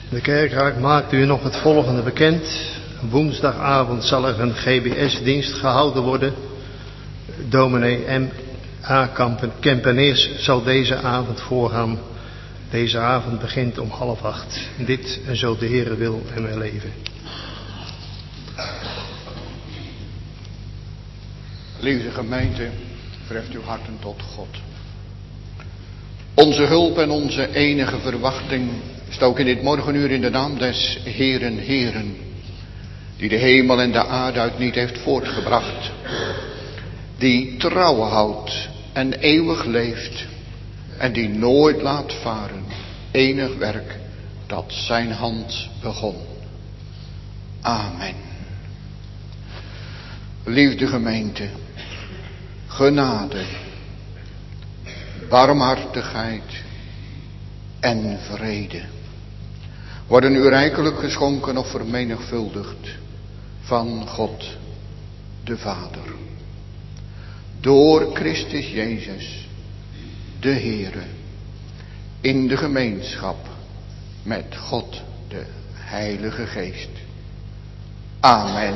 De kerkraad maakt u nog het volgende bekend. Woensdagavond zal er een GBS-dienst gehouden worden. Dominee M.A. Kempeneers zal deze avond voorgaan. Deze avond begint om 7:30. Dit en zo de Heere wil en wij leven. Lieve gemeente, verheft uw harten tot God. Onze hulp en onze enige verwachting is ook in dit morgenuur in de naam des Heeren, die de hemel en de aarde uit niet heeft voortgebracht, die trouw houdt en eeuwig leeft en die nooit laat varen enig werk dat zijn hand begon. Amen. Liefde gemeente, genade, barmhartigheid en vrede worden u rijkelijk geschonken of vermenigvuldigd van God de Vader. Door Christus Jezus, de Heere, in de gemeenschap met God de Heilige Geest. Amen.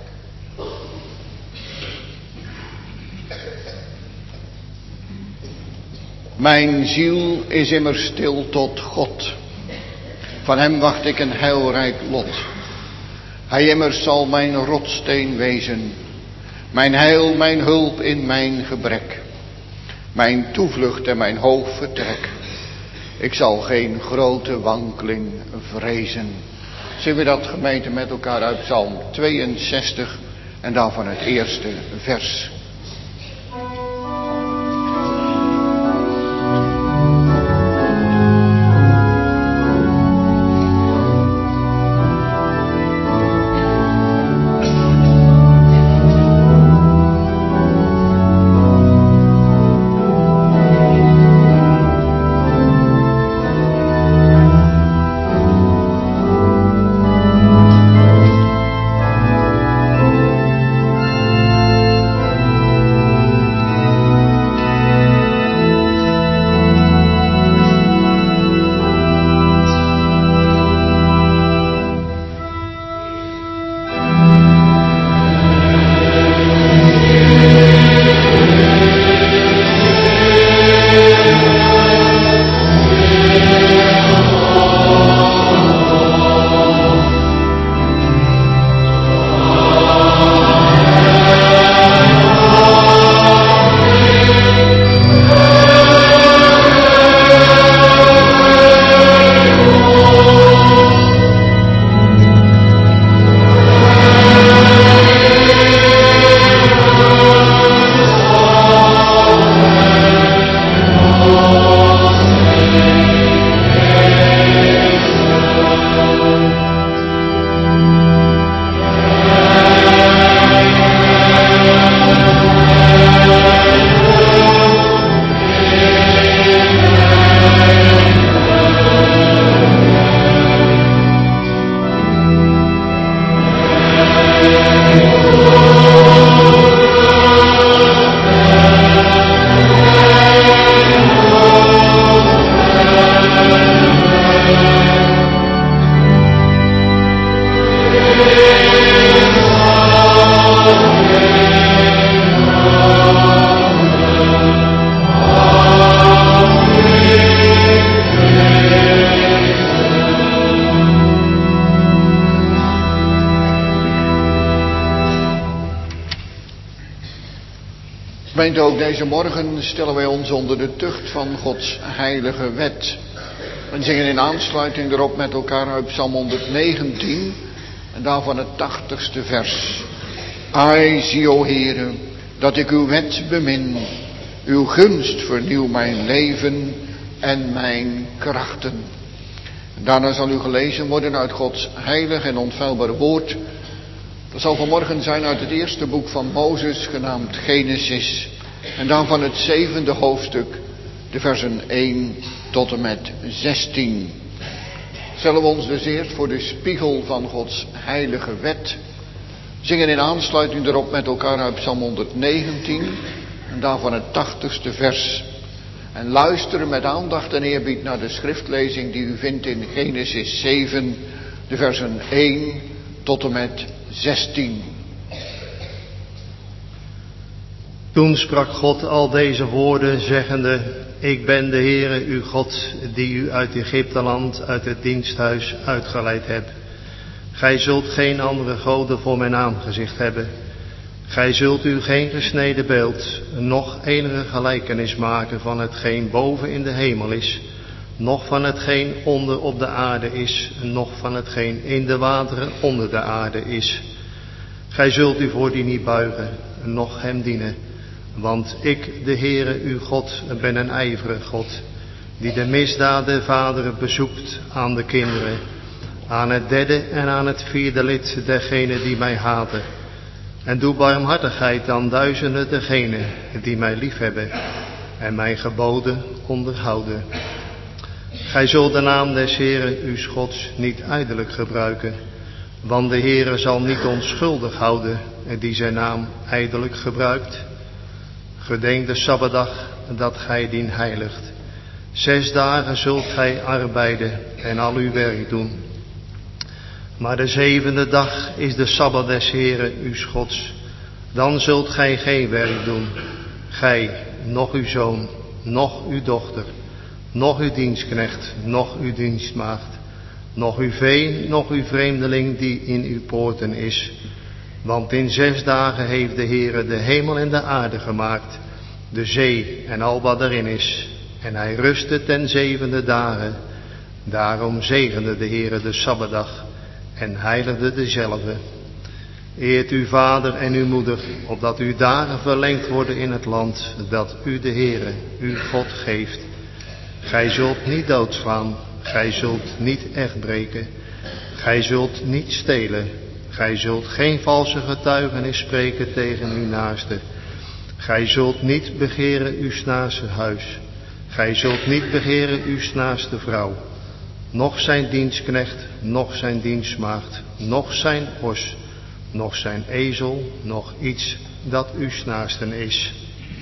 Mijn ziel is immers stil tot God. Van hem wacht ik een heilrijk lot. Hij immers zal mijn rotssteen wezen. Mijn heil, mijn hulp in mijn gebrek. Mijn toevlucht en mijn hoog vertrek. Ik zal geen grote wankeling vrezen. Zullen we dat gemeente met elkaar uit Psalm 62 en daarvan het eerste vers. Gemeente, ook deze morgen stellen wij ons onder de tucht van Gods heilige wet. We zingen in aansluiting erop met elkaar uit Psalm 119 en daarvan het 80ste vers. Ai, zie o Heere, dat ik uw wet bemin. Uw gunst vernieuw mijn leven en mijn krachten. En daarna zal u gelezen worden uit Gods heilig en onfeilbare woord. Dat zal vanmorgen zijn uit het eerste boek van Mozes, genaamd Genesis. En dan van het 7e hoofdstuk, de versen 1 tot en met 16. Stellen we ons dus eerst voor de spiegel van Gods heilige wet. Zingen in aansluiting erop met elkaar uit Psalm 119. En daarvan het 80ste vers. En luisteren met aandacht en eerbied naar de schriftlezing die u vindt in Genesis 7, de versen 1 tot en met 16. Toen sprak God al deze woorden, zeggende: Ik ben de Heere uw God, die u uit Egypteland, uit het diensthuis uitgeleid heb. Gij zult geen andere goden voor mijn aangezicht hebben. Gij zult u geen gesneden beeld, noch enige gelijkenis maken van hetgeen boven in de hemel is, noch van hetgeen onder op de aarde is, noch van hetgeen in de wateren onder de aarde is. Gij zult u voor die niet buigen, noch hem dienen. Want ik, de Heere uw God, ben een ijverige God, die de misdaden vaderen bezoekt aan de kinderen, aan het derde en aan het vierde lid dergenen die mij haten. En doe barmhartigheid aan duizenden dergenen die mij liefhebben en mijn geboden onderhouden. Gij zult de naam des Heeren uw Gods niet ijdelijk gebruiken, want de Heere zal niet onschuldig houden die zijn naam ijdelijk gebruikt. Gedenk de Sabbatdag dat gij dien heiligt. 6 dagen zult gij arbeiden en al uw werk doen. Maar de 7e dag is de Sabbat des Heeren uw Gods. Dan zult gij geen werk doen. Gij, noch uw zoon, noch uw dochter, noch uw dienstknecht, noch uw dienstmaagd, noch uw vee, noch uw vreemdeling die in uw poorten is. Want in 6 dagen heeft de Heere de hemel en de aarde gemaakt, de zee en al wat erin is. En hij rustte ten 7e dagen. Daarom zegende de Heere de Sabbatdag en heiligde dezelfde. Eert uw vader en uw moeder, opdat uw dagen verlengd worden in het land dat u de Heere, uw God, geeft. Gij zult niet doodslaan, gij zult niet echt breken, gij zult niet stelen, gij zult geen valse getuigenis spreken tegen uw naaste. Gij zult niet begeren uw naaste huis, gij zult niet begeren uw naaste vrouw, noch zijn dienstknecht, noch zijn dienstmaagd, noch zijn os, noch zijn ezel, noch iets dat uw naasten is.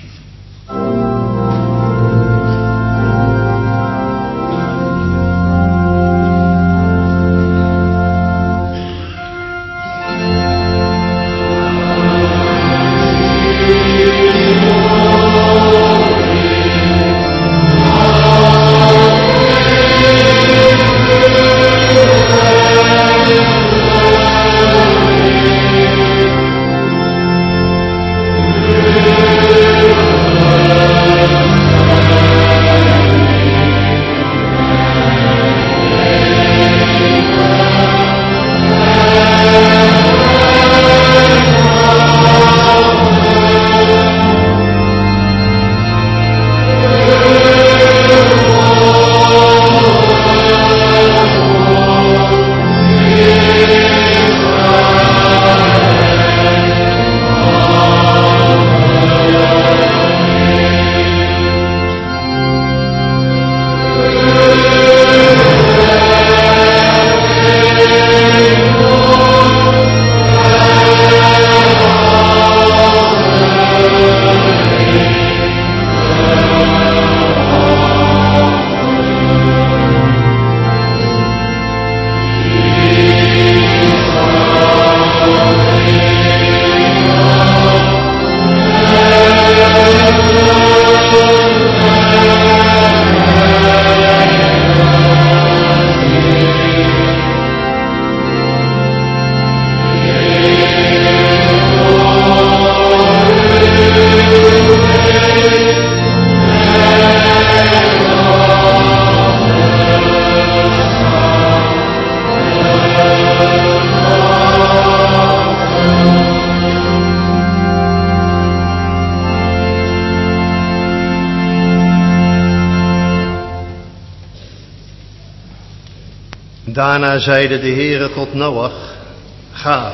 Daarna zeide de Heere tot Noach: Ga,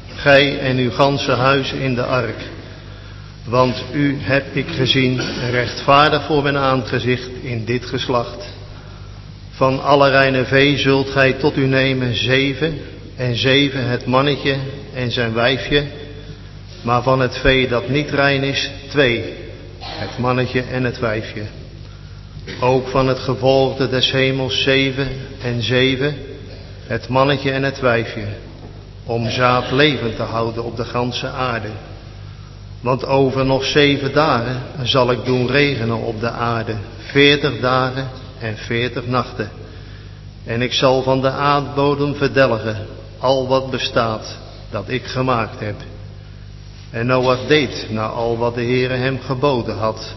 gij en uw ganse huis in de ark, want u heb ik gezien rechtvaardig voor mijn aangezicht in dit geslacht. Van alle reine vee zult gij tot u nemen 7, en 7 het mannetje en zijn wijfje, maar van het vee dat niet rein is 2, het mannetje en het wijfje. Ook van het gevolgde des hemels 7 en 7, het mannetje en het wijfje, om zaad levend te houden op de ganse aarde. Want over nog 7 dagen zal ik doen regenen op de aarde, 40 dagen en 40 nachten. En ik zal van de aardbodem verdelgen al wat bestaat, dat ik gemaakt heb. En Noach deed naar al wat de Heere hem geboden had.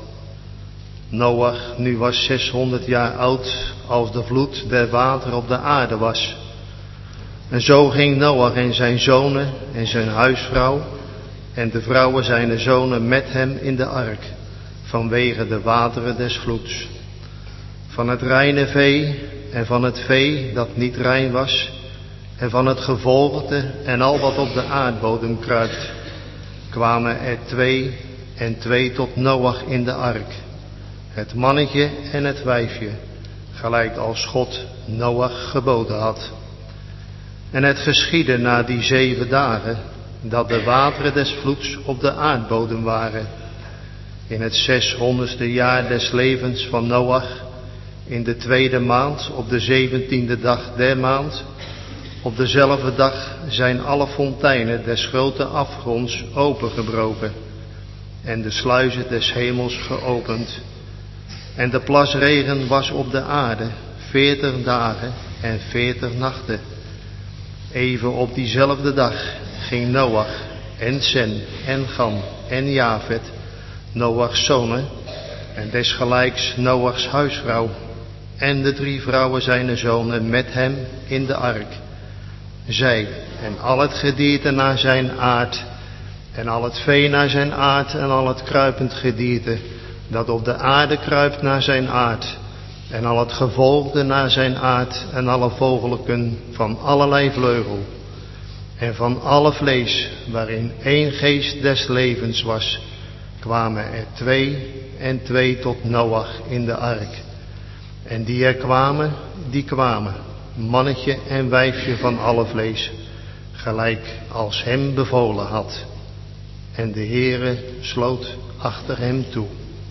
Noach nu was 600 jaar oud, als de vloed der water op de aarde was. En zo ging Noach en zijn zonen en zijn huisvrouw en de vrouwen zijner zonen met hem in de ark, vanwege de wateren des vloeds. Van het reine vee en van het vee dat niet rein was, en van het gevolgte en al wat op de aardbodem kruipt, kwamen er 2 en 2 tot Noach in de ark, het mannetje en het wijfje, gelijk als God Noach geboden had. En het geschiedde na die 7 dagen, dat de wateren des vloeds op de aardbodem waren, in het 600ste jaar des levens van Noach, in de 2e maand, op de 17e dag der maand. Op dezelfde dag zijn alle fonteinen des grote afgronds opengebroken en de sluizen des hemels geopend. En de plasregen was op de aarde 40 dagen en 40 nachten. Even op diezelfde dag ging Noach en Sem en Gam en Jafet, Noachs zonen, en desgelijks Noachs huisvrouw en de 3 vrouwen zijner zonen met hem in de ark. Zij en al het gedierte naar zijn aard, en al het vee naar zijn aard, en al het kruipend gedierte dat op de aarde kruipt naar zijn aard, en al het gevolgde naar zijn aard, en alle vogelken van allerlei vleugel, en van alle vlees waarin 1 geest des levens was, kwamen er 2 en 2 tot Noach in de ark. En die er kwamen, die kwamen, mannetje en wijfje van alle vlees, gelijk als hem bevolen had. En de Heere sloot achter hem toe.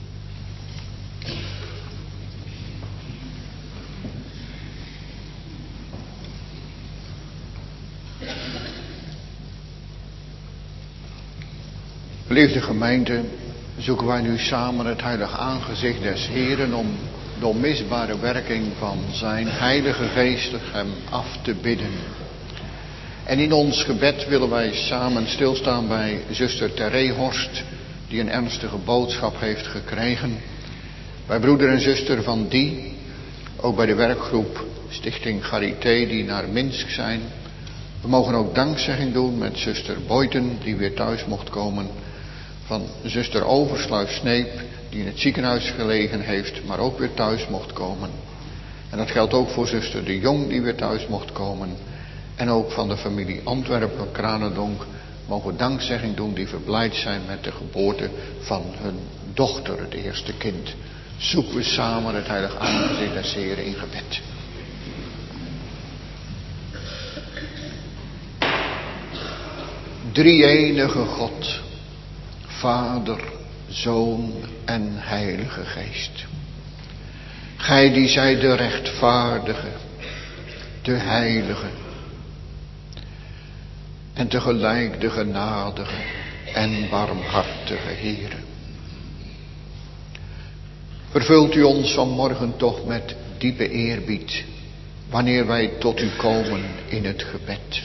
Geliefde gemeente, zoeken wij nu samen het heilig aangezicht des Heeren om de onmisbare werking van zijn heilige geest hem af te bidden. En in ons gebed willen wij samen stilstaan bij zuster Teree Horst, die een ernstige boodschap heeft gekregen. Bij broeder en zuster Van Die, ook bij de werkgroep Stichting Charité die naar Minsk zijn. We mogen ook dankzegging doen met zuster Boyten, die weer thuis mocht komen. Van zuster Oversluis-Sneep, die in het ziekenhuis gelegen heeft, maar ook weer thuis mocht komen. En dat geldt ook voor zuster De Jong, die weer thuis mocht komen. En ook van de familie Antwerpen-Kranendonk mogen we dankzegging doen, die verblijd zijn met de geboorte van hun dochter, het eerste kind. Zoeken we samen het heilig aangezicht des Heren in gebed. Drie-enige God, Vader, Zoon en Heilige Geest. Gij die zijt de rechtvaardige, de heilige en tegelijk de genadige en barmhartige Heere. Vervult u ons vanmorgen toch met diepe eerbied, wanneer wij tot u komen in het gebed.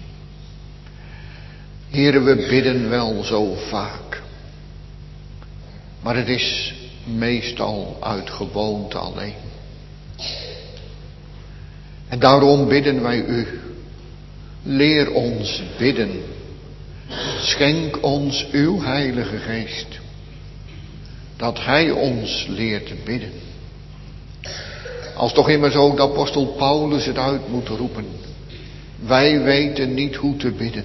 Heere, we bidden wel zo vaak, maar het is meestal uit gewoonte alleen. En daarom bidden wij u, leer ons bidden, schenk ons uw Heilige Geest, dat Hij ons leert te bidden. Als toch immers ook de apostel Paulus het uit moet roepen, wij weten niet hoe te bidden.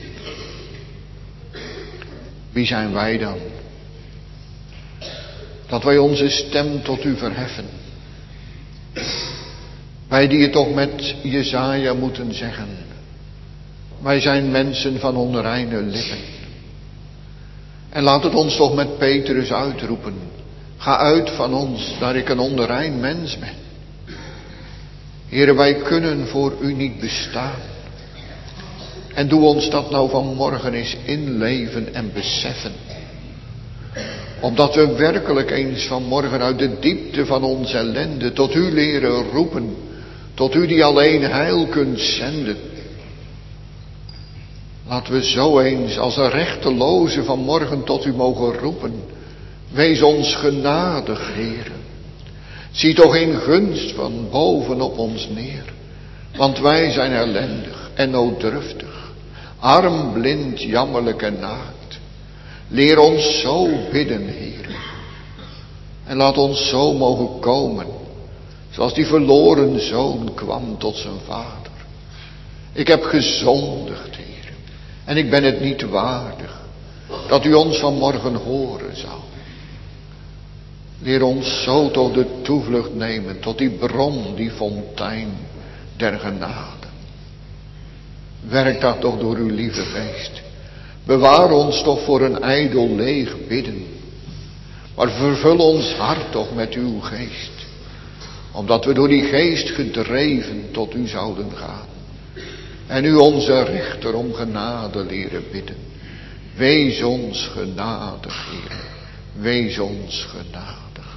Wie zijn wij dan? Dat wij onze stem tot u verheffen. Wij die het toch met Jesaja moeten zeggen. Wij zijn mensen van onreine lippen. En laat het ons toch met Petrus uitroepen. Ga uit van ons, dat ik een onrein mens ben. Heere, wij kunnen voor u niet bestaan. En doe ons dat nou vanmorgen eens inleven en beseffen. Omdat we werkelijk eens vanmorgen uit de diepte van onze ellende tot u leren roepen. Tot u die alleen heil kunt zenden. Laten we zo eens als een rechteloze vanmorgen tot u mogen roepen. Wees ons genadig, Heere. Zie toch in gunst van boven op ons neer. Want wij zijn ellendig en nooddruftig. Arm, blind, jammerlijk en naakt. Leer ons zo bidden, Heere. En laat ons zo mogen komen. Zoals die verloren zoon kwam tot zijn vader. Ik heb gezondigd, Heere. En ik ben het niet waardig. Dat u ons vanmorgen horen zou. Leer ons zo tot de toevlucht nemen. Tot die bron, die fontein der genade. Werk dat toch door uw lieve geest. Bewaar ons toch voor een ijdel leeg bidden. Maar vervul ons hart toch met uw geest. Omdat we door die geest gedreven tot u zouden gaan. En u onze rechter om genade leren bidden. Wees ons genadig, Heer. Wees ons genadig.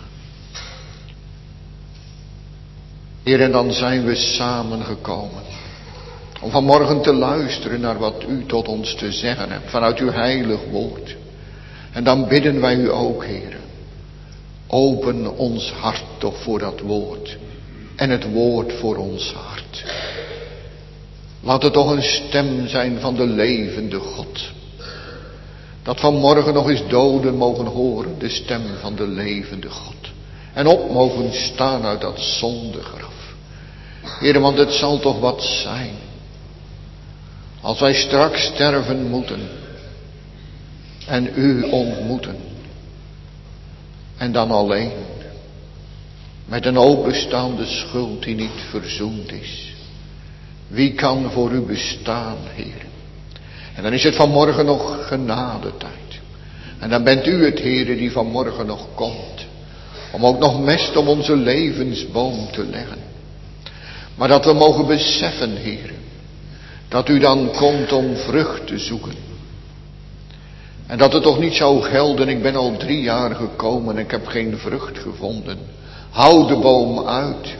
Heer, en dan zijn we samengekomen. Om vanmorgen te luisteren naar wat u tot ons te zeggen hebt. Vanuit uw heilig woord. En dan bidden wij u ook, Heer. Open ons hart toch voor dat woord. En het woord voor ons hart. Laat het toch een stem zijn van de levende God. Dat vanmorgen nog eens doden mogen horen. De stem van de levende God. En op mogen staan uit dat zondegraf. Heer, want het zal toch wat zijn. Als wij straks sterven moeten. En u ontmoeten. En dan alleen. Met een openstaande schuld die niet verzoend is. Wie kan voor u bestaan, Heer? En dan is het vanmorgen nog genadetijd. En dan bent u het, Heer, die vanmorgen nog komt. Om ook nog mest om onze levensboom te leggen. Maar dat we mogen beseffen, Heer. Dat u dan komt om vrucht te zoeken. En dat het toch niet zou gelden, ik ben al 3 jaar gekomen en ik heb geen vrucht gevonden. Hou de boom uit.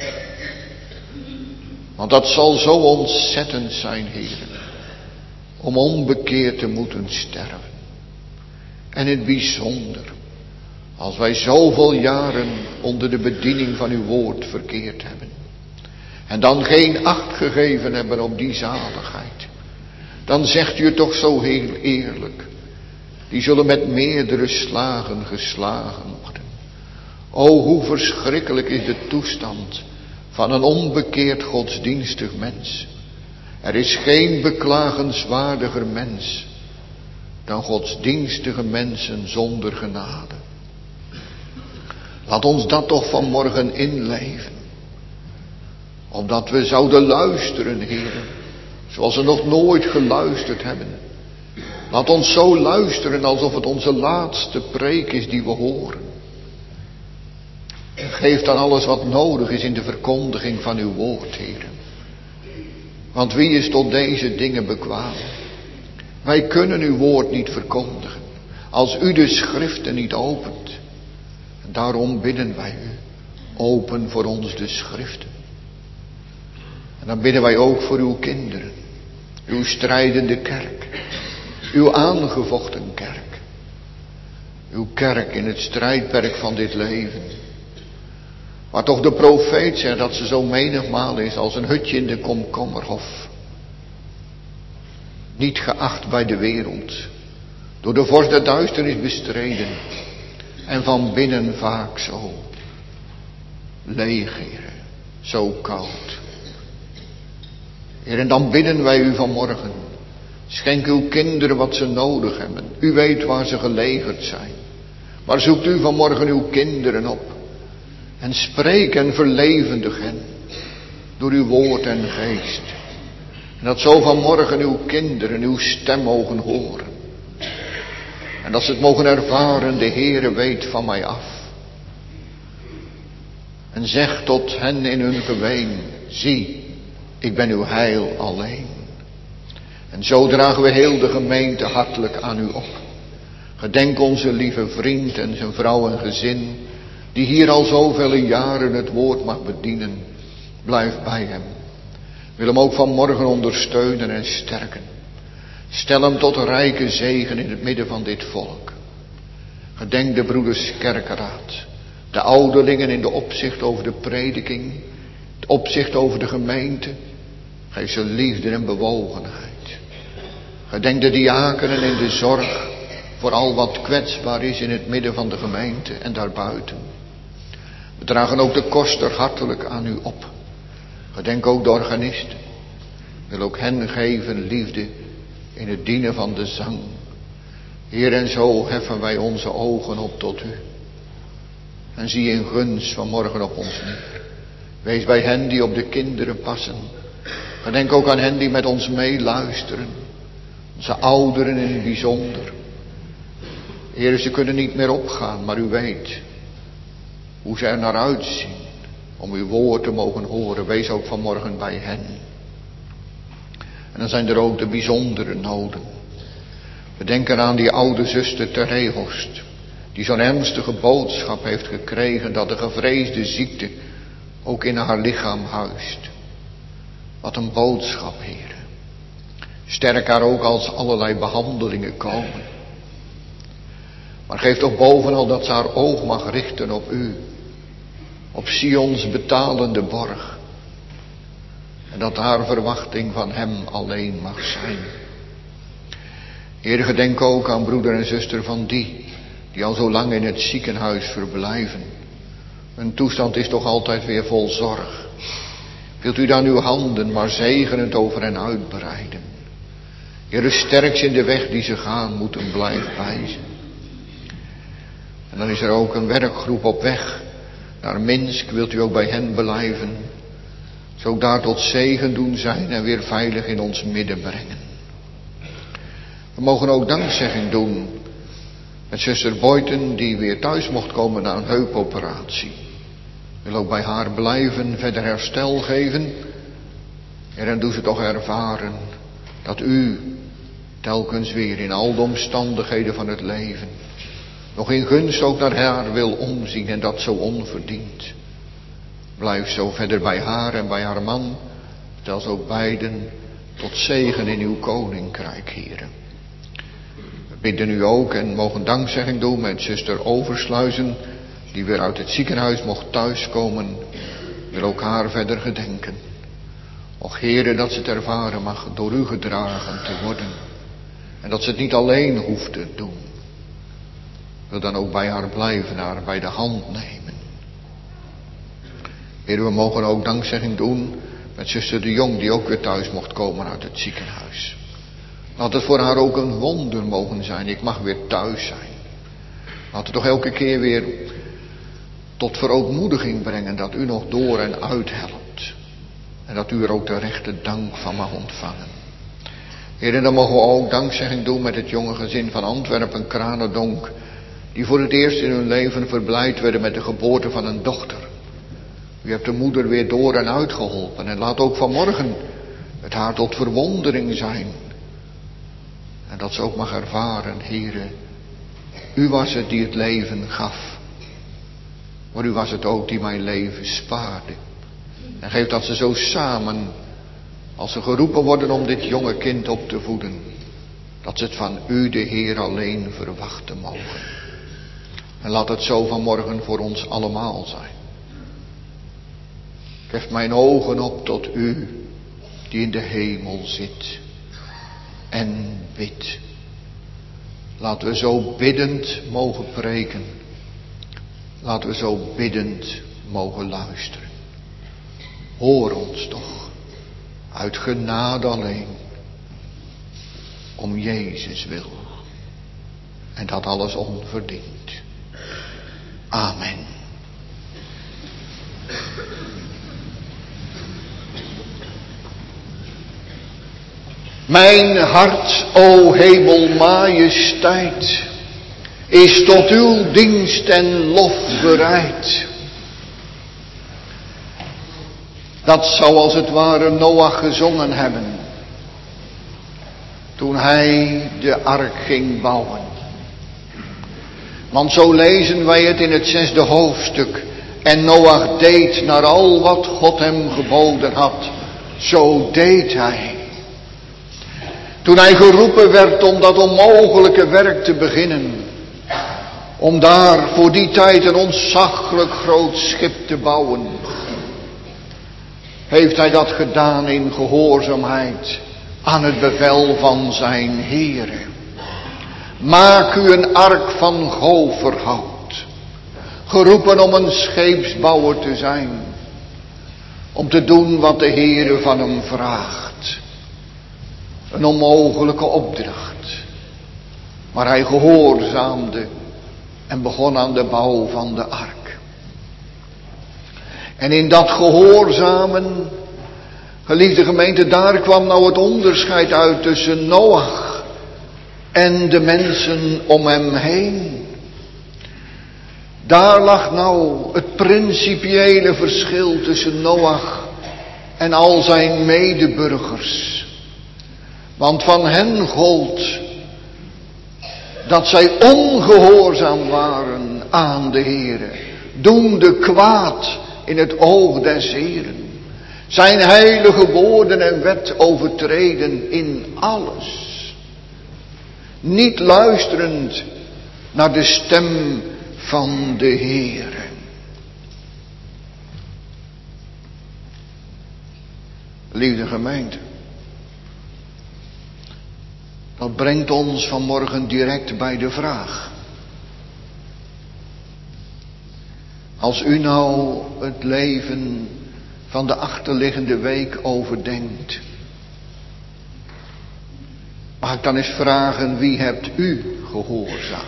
Want dat zal zo ontzettend zijn, Heer. Om onbekeerd te moeten sterven. En in het bijzonder. Als wij zoveel jaren onder de bediening van uw woord verkeerd hebben. En dan geen acht gegeven hebben op die zaligheid. Dan zegt u het toch zo heel eerlijk. Die zullen met meerdere slagen geslagen worden. O, hoe verschrikkelijk is de toestand van een onbekeerd godsdienstig mens. Er is geen beklagenswaardiger mens dan godsdienstige mensen zonder genade. Laat ons dat toch vanmorgen inleven. Omdat we zouden luisteren, Heer, zoals we nog nooit geluisterd hebben. Laat ons zo luisteren alsof het onze laatste preek is die we horen. Geef dan alles wat nodig is in de verkondiging van uw woord, Heer. Want wie is tot deze dingen bekwaam? Wij kunnen uw woord niet verkondigen. Als u de schriften niet opent. En daarom bidden wij u. Open voor ons de schriften. En dan bidden wij ook voor uw kinderen. Uw strijdende kerk. Uw aangevochten kerk. Uw kerk in het strijdperk van dit leven. Waar toch de profeet zegt dat ze zo menigmaal is als een hutje in de komkommerhof. Niet geacht bij de wereld. Door de vorst der duisternis bestreden. En van binnen vaak zo leeg, Heer. Zo koud. Heer, en dan bidden wij u vanmorgen. Schenk uw kinderen wat ze nodig hebben. U weet waar ze gelegerd zijn. Maar zoekt u vanmorgen uw kinderen op. En spreek en verlevendig hen. Door uw woord en geest. En dat zo vanmorgen uw kinderen uw stem mogen horen. En dat ze het mogen ervaren, de Heere weet van mij af. En zeg tot hen in hun geween, zie, ik ben uw heil alleen. En zo dragen we heel de gemeente hartelijk aan u op. Gedenk onze lieve vriend en zijn vrouw en gezin, die hier al zoveel jaren het woord mag bedienen. Blijf bij hem. Wil hem ook vanmorgen ondersteunen en sterken. Stel hem tot een rijke zegen in het midden van dit volk. Gedenk de broeders kerkenraad, de ouderlingen in de opzicht over de prediking, het opzicht over de gemeente. Geef ze liefde en bewogenheid. Gedenk de diakenen in de zorg voor al wat kwetsbaar is in het midden van de gemeente en daarbuiten. We dragen ook de koster hartelijk aan u op. Gedenk ook de organisten. Wil ook hen geven liefde in het dienen van de zang. Heer, en zo heffen wij onze ogen op tot u. En zie in gunst vanmorgen op ons neer. Wees bij hen die op de kinderen passen. Gedenk ook aan hen die met ons meeluisteren. Onze ouderen in het bijzonder. Heer, ze kunnen niet meer opgaan, maar u weet hoe ze er naar uitzien om uw woord te mogen horen. Wees ook vanmorgen bij hen. En dan zijn er ook de bijzondere noden. We denken aan die oude zuster Terehorst, die zo'n ernstige boodschap heeft gekregen dat de gevreesde ziekte ook in haar lichaam huist. Wat een boodschap, Heer. Sterk haar ook als allerlei behandelingen komen. Maar geef toch bovenal dat ze haar oog mag richten op u. Op Sions betalende borg. En dat haar verwachting van hem alleen mag zijn. Heer, gedenk ook aan broeder en zuster van die al zo lang in het ziekenhuis verblijven. Hun toestand is toch altijd weer vol zorg. Wilt u dan uw handen maar zegenend over hen uitbreiden. Heer, sterk ze in de weg die ze gaan, moeten blijven wijzen. En dan is er ook een werkgroep op weg naar Minsk. Wilt u ook bij hen blijven. Zo ook daar tot zegen doen zijn en weer veilig in ons midden brengen. We mogen ook dankzegging doen met zuster Boyten, die weer thuis mocht komen na een heupoperatie. Wil ook bij haar blijven, verder herstel geven. En doe ze toch ervaren dat u telkens weer in al de omstandigheden van het leven nog in gunst ook naar haar wil omzien en dat zo onverdiend. Blijf zo verder bij haar en bij haar man, zelfs ook beiden tot zegen in uw koninkrijk, heren. We bidden u ook en mogen dankzegging doen met zuster Oversluizen, die weer uit het ziekenhuis mocht thuiskomen. Wil ook haar verder gedenken. Och, heren, dat ze het ervaren mag door u gedragen te worden. En dat ze het niet alleen hoeft te doen. Wil dan ook bij haar blijven, haar bij de hand nemen. Heer, we mogen ook dankzegging doen met zuster de Jong, die ook weer thuis mocht komen uit het ziekenhuis. Laat het voor haar ook een wonder mogen zijn. Ik mag weer thuis zijn. Laat het toch elke keer weer tot verootmoediging brengen dat u nog door en uit helpt. En dat u er ook de rechte dank van mag ontvangen. Heer, en dan mogen we ook dankzegging doen met het jonge gezin van Antwerpen, Kranendonk, die voor het eerst in hun leven verblijd werden met de geboorte van een dochter. U hebt de moeder weer door en uit geholpen. En laat ook vanmorgen het haar tot verwondering zijn. En dat ze ook mag ervaren, Heere, u was het die het leven gaf. Maar u was het ook die mijn leven spaarde. En geef dat ze zo samen, als ze geroepen worden om dit jonge kind op te voeden, dat ze het van u, de Heer, alleen verwachten mogen. En laat het zo vanmorgen voor ons allemaal zijn. Ik hef mijn ogen op tot u, die in de hemel zit en bidt. Laten we zo biddend mogen preken. Laten we zo biddend mogen luisteren. Hoor ons toch, uit genade alleen, om Jezus wil. En dat alles onverdiend. Amen. Mijn hart, o hemelmajesteit, is tot uw dienst en lof bereid. Dat zou als het ware Noach gezongen hebben toen hij de ark ging bouwen. Want zo lezen wij het in het 6e hoofdstuk. En Noach deed naar al wat God hem geboden had. Zo deed hij. Toen hij geroepen werd om dat onmogelijke werk te beginnen. Om daar voor die tijd een ontzaglijk groot schip te bouwen. Heeft hij dat gedaan in gehoorzaamheid aan het bevel van zijn Heere. Maak u een ark van goferhout. Geroepen om een scheepsbouwer te zijn. Om te doen wat de Heere van hem vraagt. Een onmogelijke opdracht. Maar hij gehoorzaamde en begon aan de bouw van de ark. En in dat gehoorzamen, geliefde gemeente, daar kwam nou het onderscheid uit tussen Noach en de mensen om hem heen. Daar lag nou het principiële verschil tussen Noach en al zijn medeburgers. Want van hen gold dat zij ongehoorzaam waren aan de Heere, doende kwaad in het oog des Heeren. Zijn heilige woorden en wet overtreden in alles. Niet luisterend naar de stem van de Heere. Lieve gemeente. Dat brengt ons vanmorgen direct bij de vraag. Als u nou het leven van de achterliggende week overdenkt. Mag ik dan eens vragen, wie hebt u gehoorzaamd?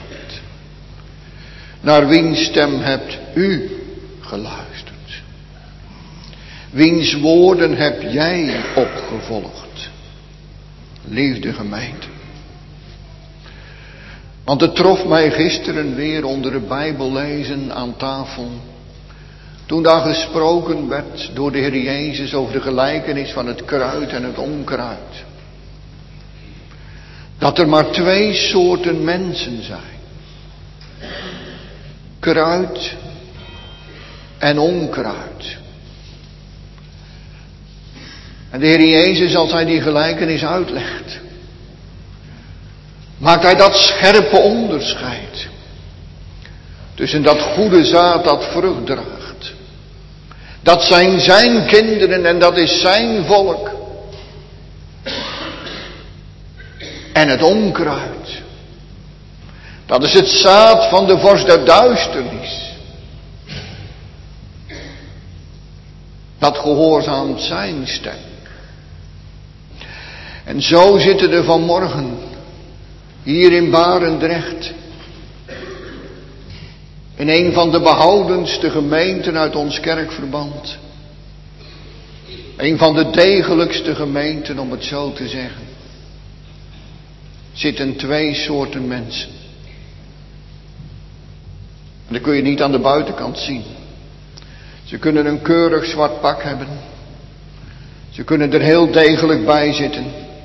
Naar wiens stem hebt u geluisterd? Wiens woorden heb jij opgevolgd? Liefde gemeente. Want het trof mij gisteren weer onder het Bijbellezen aan tafel. Toen daar gesproken werd door de Heer Jezus over de gelijkenis van het kruid en het onkruid. Dat er maar 2 soorten mensen zijn. Kruid en onkruid. En de Heer Jezus, als hij die gelijkenis uitlegt, maakt hij dat scherpe onderscheid tussen dat goede zaad dat vrucht draagt. Dat zijn zijn kinderen en dat is zijn volk. En het onkruid. Dat is het zaad van de vorst der duisternis. Dat gehoorzaamt zijn stem. En zo zitten er vanmorgen hier in Barendrecht, in een van de behoudenste gemeenten uit ons kerkverband. Een van de degelijkste gemeenten, om het zo te zeggen. Zitten 2 soorten mensen. En dat kun je niet aan de buitenkant zien. Ze kunnen een keurig zwart pak hebben. Ze kunnen er heel degelijk bij zitten.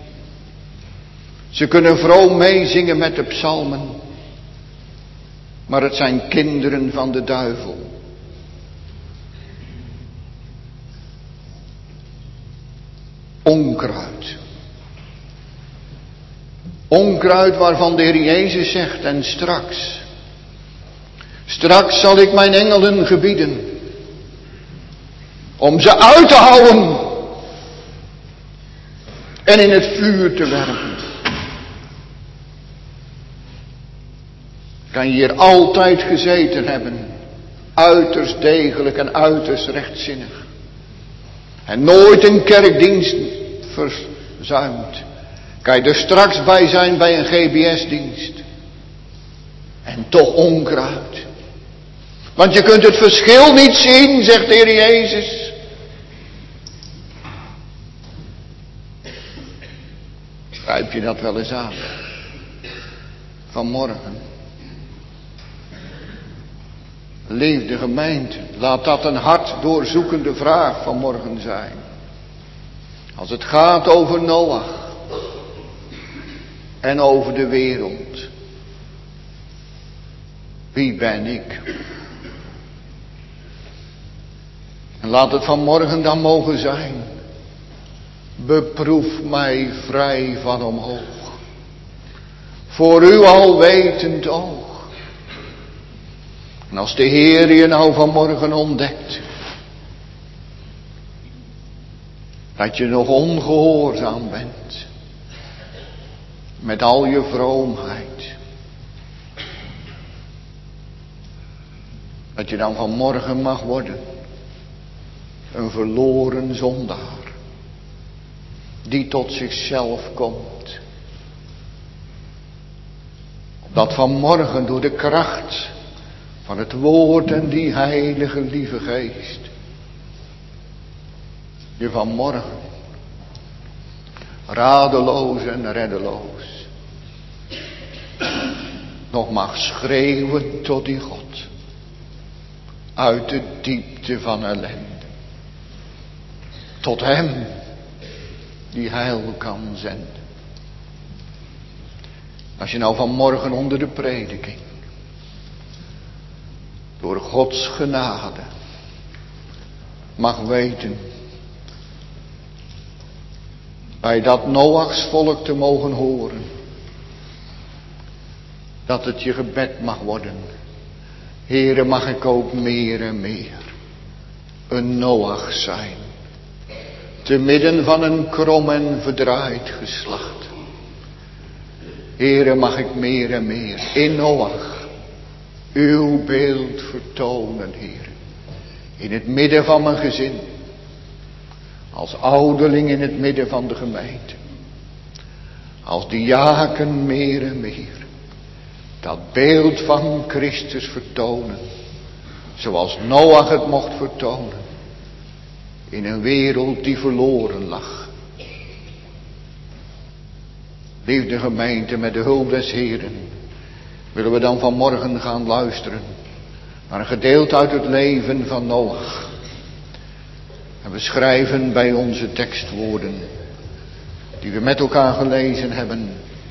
Ze kunnen vroom meezingen met de psalmen. Maar het zijn kinderen van de duivel. Onkruid. Onkruid waarvan de Heer Jezus zegt, en straks zal ik mijn engelen gebieden om ze uit te houden en in het vuur te werpen. Kan je hier altijd gezeten hebben, uiterst degelijk en uiterst rechtzinnig. En nooit een kerkdienst verzuimd. Kan je er straks bij zijn bij een GBS-dienst. En toch onkruid. Want je kunt het verschil niet zien, zegt de Heer Jezus. Grijp je dat wel eens aan? Vanmorgen. Liefde gemeente, laat dat een hartdoorzoekende vraag vanmorgen zijn. Als het gaat over Noach en over de wereld. Wie ben ik? En laat het vanmorgen dan mogen zijn. Beproef mij vrij van omhoog. Voor uw alwetend oog. En als de Heer je nou vanmorgen ontdekt. Dat je nog ongehoorzaam bent. Met al je vroomheid. Dat je dan vanmorgen mag worden. Een verloren zondaar. Die tot zichzelf komt. Dat vanmorgen door de kracht van het woord en die heilige lieve geest. Je vanmorgen radeloos en reddeloos nog mag schreeuwen tot die God. Uit de diepte van ellende. Tot hem die heil kan zenden. Als je nou vanmorgen onder de prediking door Gods genade mag weten bij dat Noachs volk te mogen horen, dat het je gebed mag worden. Heere, mag ik ook meer en meer een Noach zijn, te midden van een krom en verdraaid geslacht. Heere, mag ik meer en meer in Noach uw beeld vertonen, Heer. In het midden van mijn gezin. Als ouderling in het midden van de gemeente. Als diaken meer en meer. Dat beeld van Christus vertonen. Zoals Noach het mocht vertonen. In een wereld die verloren lag. Liefde gemeente, met de hulp des Heren willen we dan vanmorgen gaan luisteren naar een gedeelte uit het leven van Noach. En we schrijven bij onze tekstwoorden die we met elkaar gelezen hebben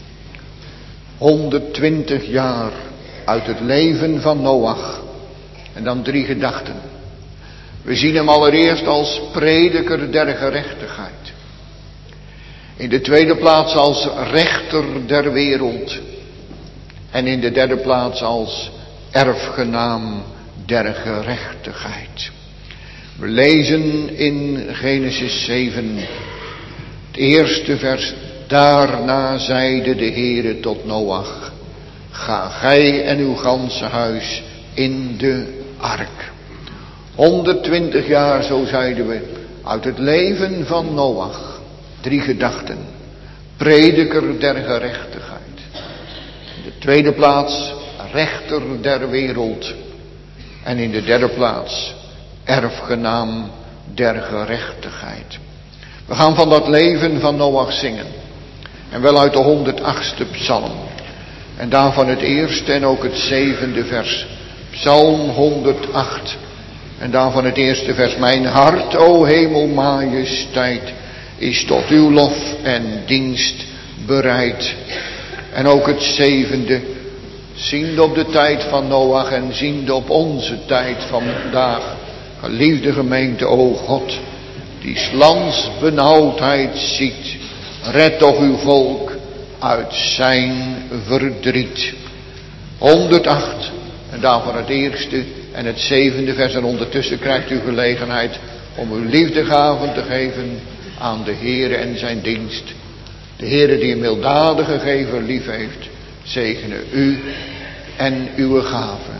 120 jaar uit het leven van Noach. En dan 3 gedachten. We zien hem allereerst als prediker der gerechtigheid. In de tweede plaats als rechter der wereld. En in de derde plaats als erfgenaam der gerechtigheid. We lezen in Genesis 7, het eerste vers. Daarna zeide de Heere tot Noach: ga gij en uw ganse huis in de ark. 120 jaar, zo zeiden we, uit het leven van Noach. 3 gedachten. Prediker der gerechtigheid. In de tweede plaats rechter der wereld. En in de derde plaats erfgenaam der gerechtigheid. We gaan van dat leven van Noach zingen. En wel uit de 108ste psalm. En daarvan het eerste en ook het 7e vers. Psalm 108. En daarvan het eerste vers. Mijn hart, o hemelmajesteit, is tot uw lof en dienst bereid. En ook het 7e. Ziende op de tijd van Noach en ziende op onze tijd van vandaag. Geliefde gemeente, o God, die 's lands benauwdheid ziet. Red toch uw volk uit zijn verdriet. 108. En daarvan het eerste en het 7e vers. En ondertussen krijgt u gelegenheid om uw liefdegaven te geven aan de Heere en zijn dienst. De Heere die een milddadige gever lief heeft, zegene u en uw gaven.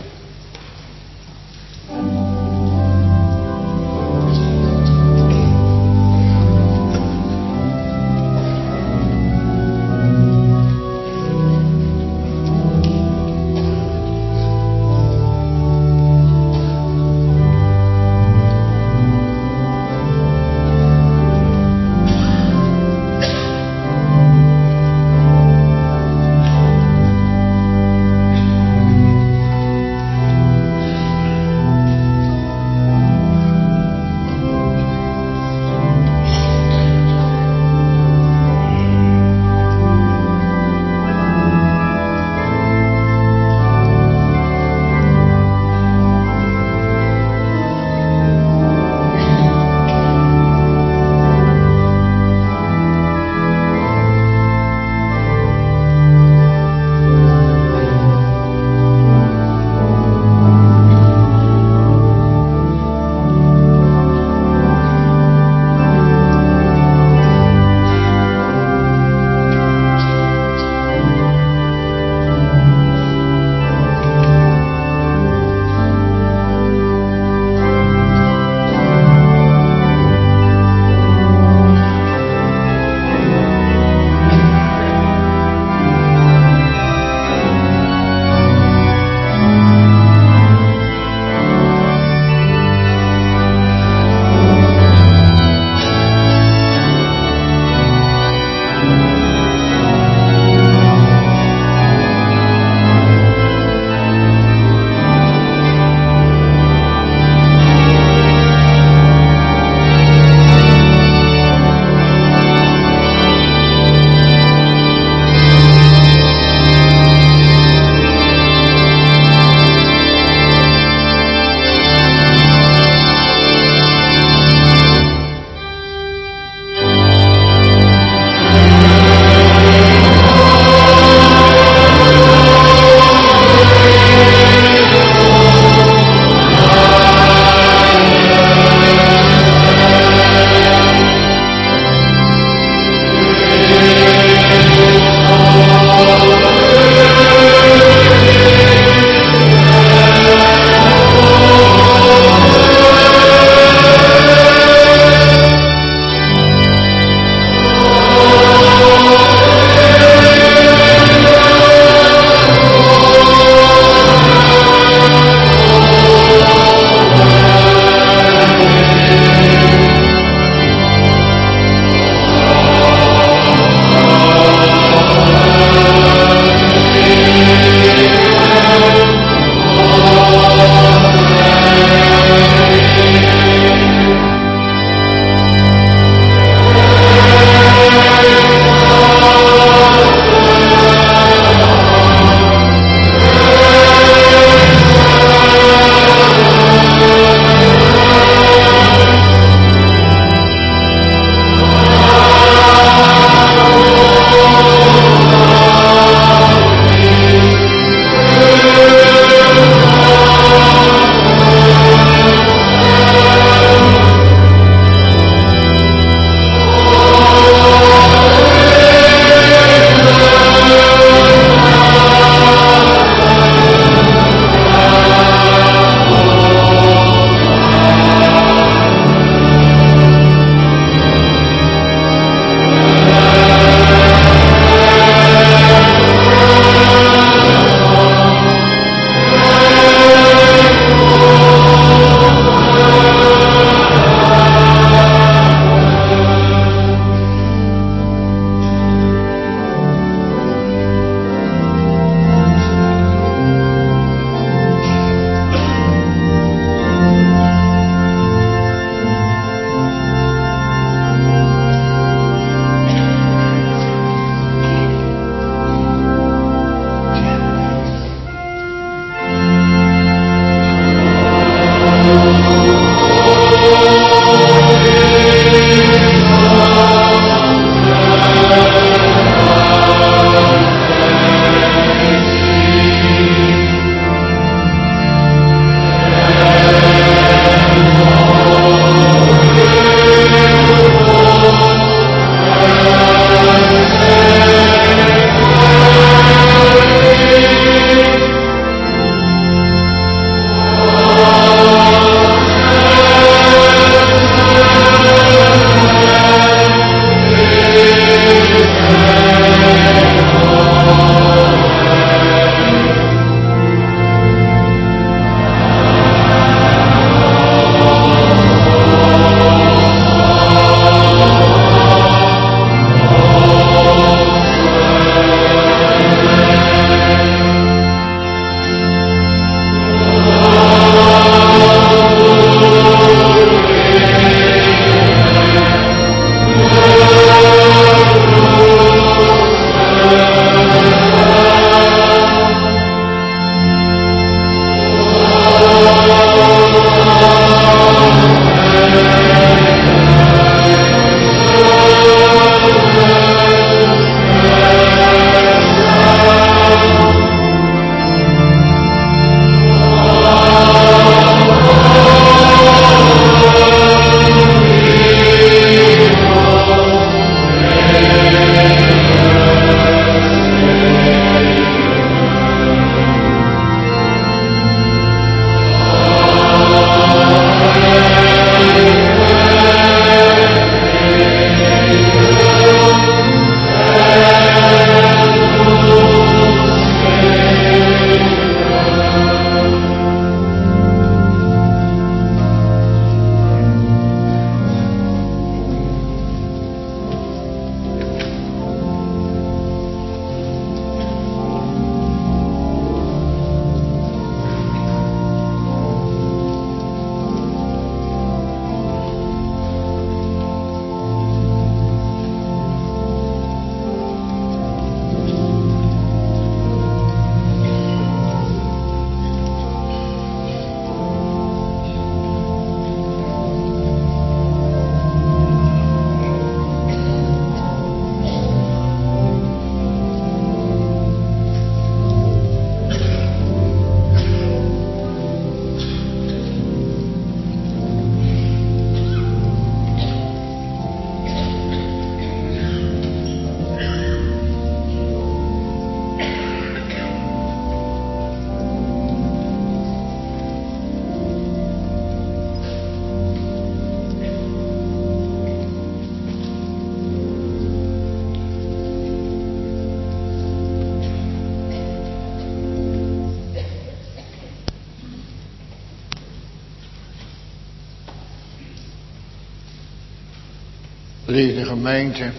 Lieve gemeente,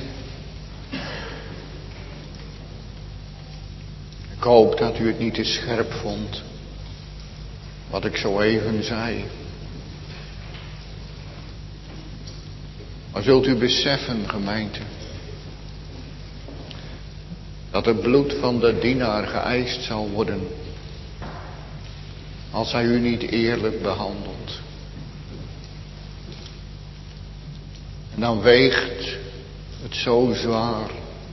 ik hoop dat u het niet te scherp vond, wat ik zo even zei. Maar zult u beseffen, gemeente, dat het bloed van de dienaar geëist zal worden, als hij u niet eerlijk behandelt. En dan weegt het zo zwaar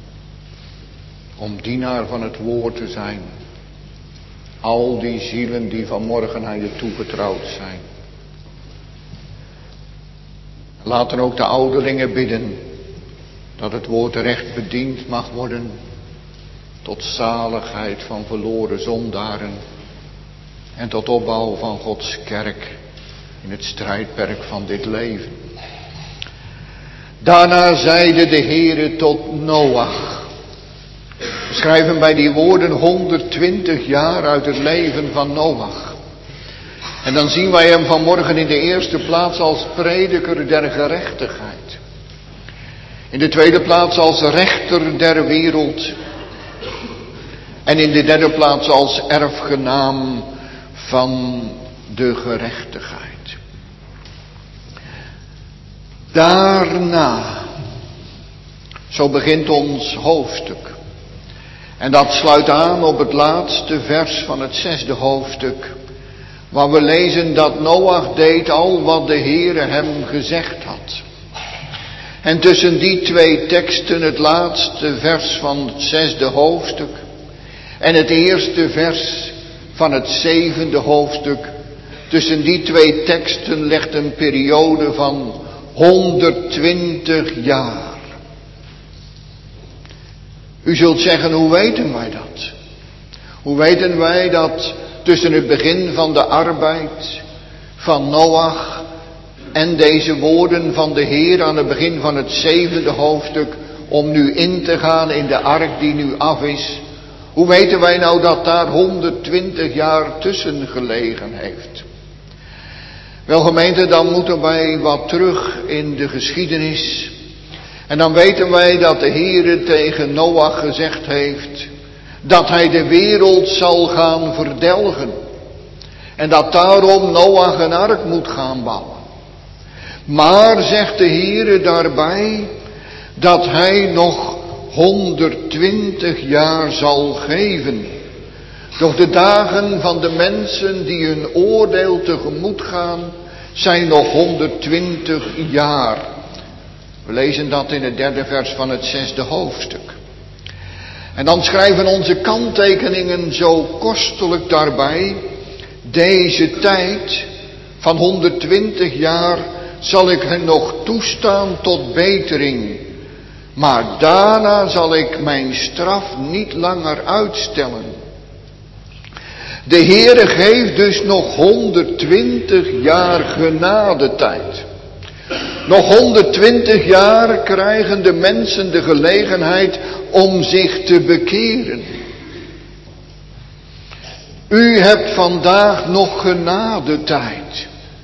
om dienaar van het woord te zijn. Al die zielen die vanmorgen aan je toevertrouwd zijn. Laten ook de ouderlingen bidden dat het woord recht bediend mag worden tot zaligheid van verloren zondaren en tot opbouw van Gods kerk in het strijdperk van dit leven. Daarna zeide de Heere tot Noach. We schrijven bij die woorden 120 jaar uit het leven van Noach. En dan zien wij hem vanmorgen in de eerste plaats als prediker der gerechtigheid. In de tweede plaats als rechter der wereld. En in de derde plaats als erfgenaam van de gerechtigheid. Daarna, zo begint ons hoofdstuk. En dat sluit aan op het laatste vers van het 6e hoofdstuk waar we lezen dat Noach deed al wat de Heere hem gezegd had. En tussen die twee teksten, het laatste vers van het 6e hoofdstuk en het eerste vers van het 7e hoofdstuk, tussen die twee teksten ligt een periode van 120 jaar. U zult zeggen, hoe weten wij dat? Hoe weten wij dat tussen het begin van de arbeid van Noach en deze woorden van de Heer aan het begin van het 7e hoofdstuk, om nu in te gaan in de ark die nu af is, hoe weten wij nou dat daar 120 jaar tussen gelegen heeft? Wel gemeente, dan moeten wij wat terug in de geschiedenis. En dan weten wij dat de Heere tegen Noach gezegd heeft dat hij de wereld zal gaan verdelgen. En dat daarom Noach een ark moet gaan bouwen. Maar, zegt de Heere daarbij, dat hij nog 120 jaar zal geven. Doch de dagen van de mensen die hun oordeel tegemoet gaan, zijn nog 120 jaar. We lezen dat in het 3e vers van het 6e hoofdstuk. En dan schrijven onze kanttekeningen zo kostelijk daarbij: deze tijd van 120 jaar zal ik hen nog toestaan tot betering. Maar daarna zal ik mijn straf niet langer uitstellen. De Heere geeft dus nog 120 jaar genadetijd. Nog 120 jaar krijgen de mensen de gelegenheid om zich te bekeren. U hebt vandaag nog genadetijd.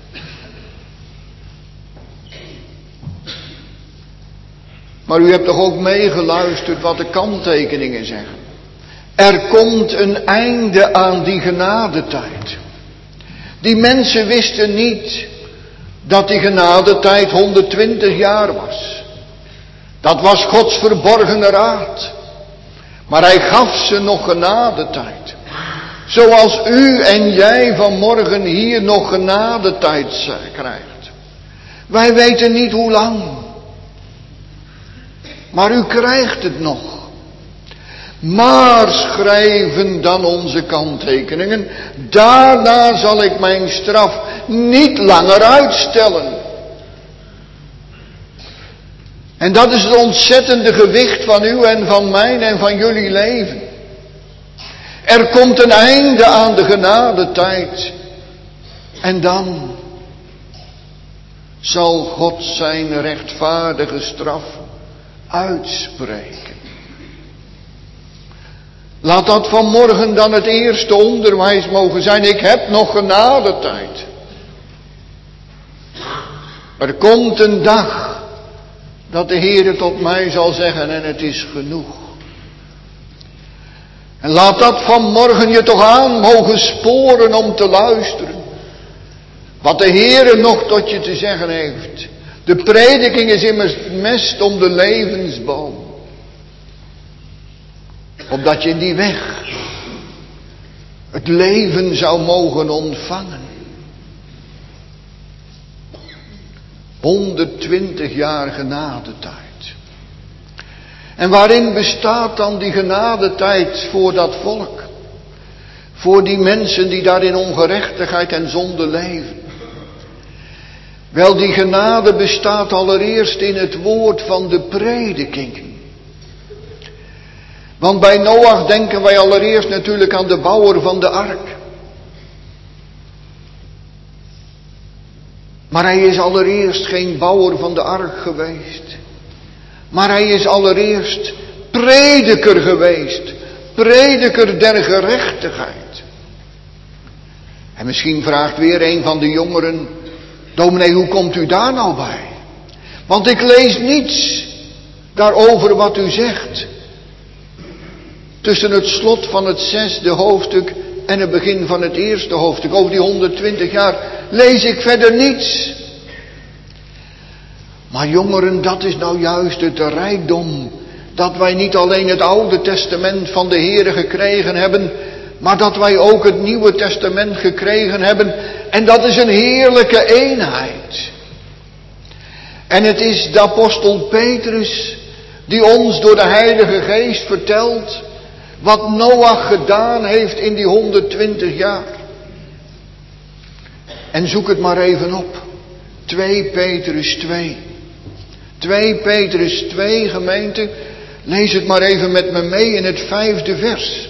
Maar u hebt toch ook meegeluisterd wat de kanttekeningen zeggen. Er komt een einde aan die genadetijd. Die mensen wisten niet dat die genadetijd 120 jaar was. Dat was Gods verborgene raad. Maar hij gaf ze nog genadetijd. Zoals u en jij vanmorgen hier nog genadetijd krijgt. Wij weten niet hoe lang. Maar u krijgt het nog. Maar, schrijven dan onze kanttekeningen, daarna zal ik mijn straf niet langer uitstellen. En dat is het ontzettende gewicht van uw en van mijn en van jullie leven. Er komt een einde aan de genadetijd. En dan zal God zijn rechtvaardige straf uitspreken. Laat dat vanmorgen dan het eerste onderwijs mogen zijn. Ik heb nog genadetijd. Er komt een dag dat de Heere tot mij zal zeggen: en het is genoeg. En laat dat vanmorgen je toch aan mogen sporen om te luisteren. Wat de Heere nog tot je te zeggen heeft. De prediking is immers mest om de levensboom. Opdat je in die weg het leven zou mogen ontvangen. 120 jaar genadetijd. En waarin bestaat dan die genadetijd voor dat volk? Voor die mensen die daar in ongerechtigheid en zonde leven. Wel, die genade bestaat allereerst in het woord van de prediking. Want bij Noach denken wij allereerst natuurlijk aan de bouwer van de ark. Maar hij is allereerst geen bouwer van de ark geweest. Maar hij is allereerst prediker geweest. Prediker der gerechtigheid. En misschien vraagt weer een van de jongeren: dominee, hoe komt u daar nou bij? Want ik lees niets daarover wat u zegt. Tussen het slot van het 6e hoofdstuk en het begin van het 1e hoofdstuk, over die 120 jaar, lees ik verder niets. Maar jongeren, dat is nou juist het rijkdom. Dat wij niet alleen het Oude Testament van de Heere gekregen hebben, maar dat wij ook het Nieuwe Testament gekregen hebben. En dat is een heerlijke eenheid. En het is de apostel Petrus die ons door de Heilige Geest vertelt wat Noach gedaan heeft in die 120 jaar. En zoek het maar even op. 2 Petrus 2. 2 Petrus 2, gemeente. Lees het maar even met me mee in het 5e vers.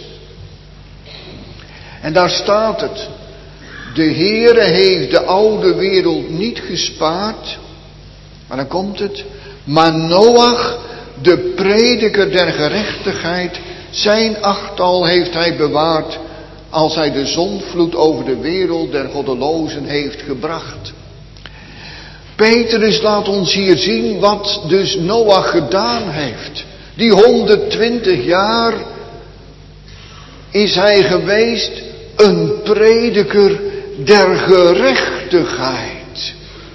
En daar staat het. De Heere heeft de oude wereld niet gespaard. Maar dan komt het. Maar Noach, de prediker der gerechtigheid, zijn achttal heeft hij bewaard, als hij de zondvloed over de wereld der goddelozen heeft gebracht. Petrus laat ons hier zien wat dus Noach gedaan heeft. Die 120 jaar is hij geweest een prediker der gerechtigheid.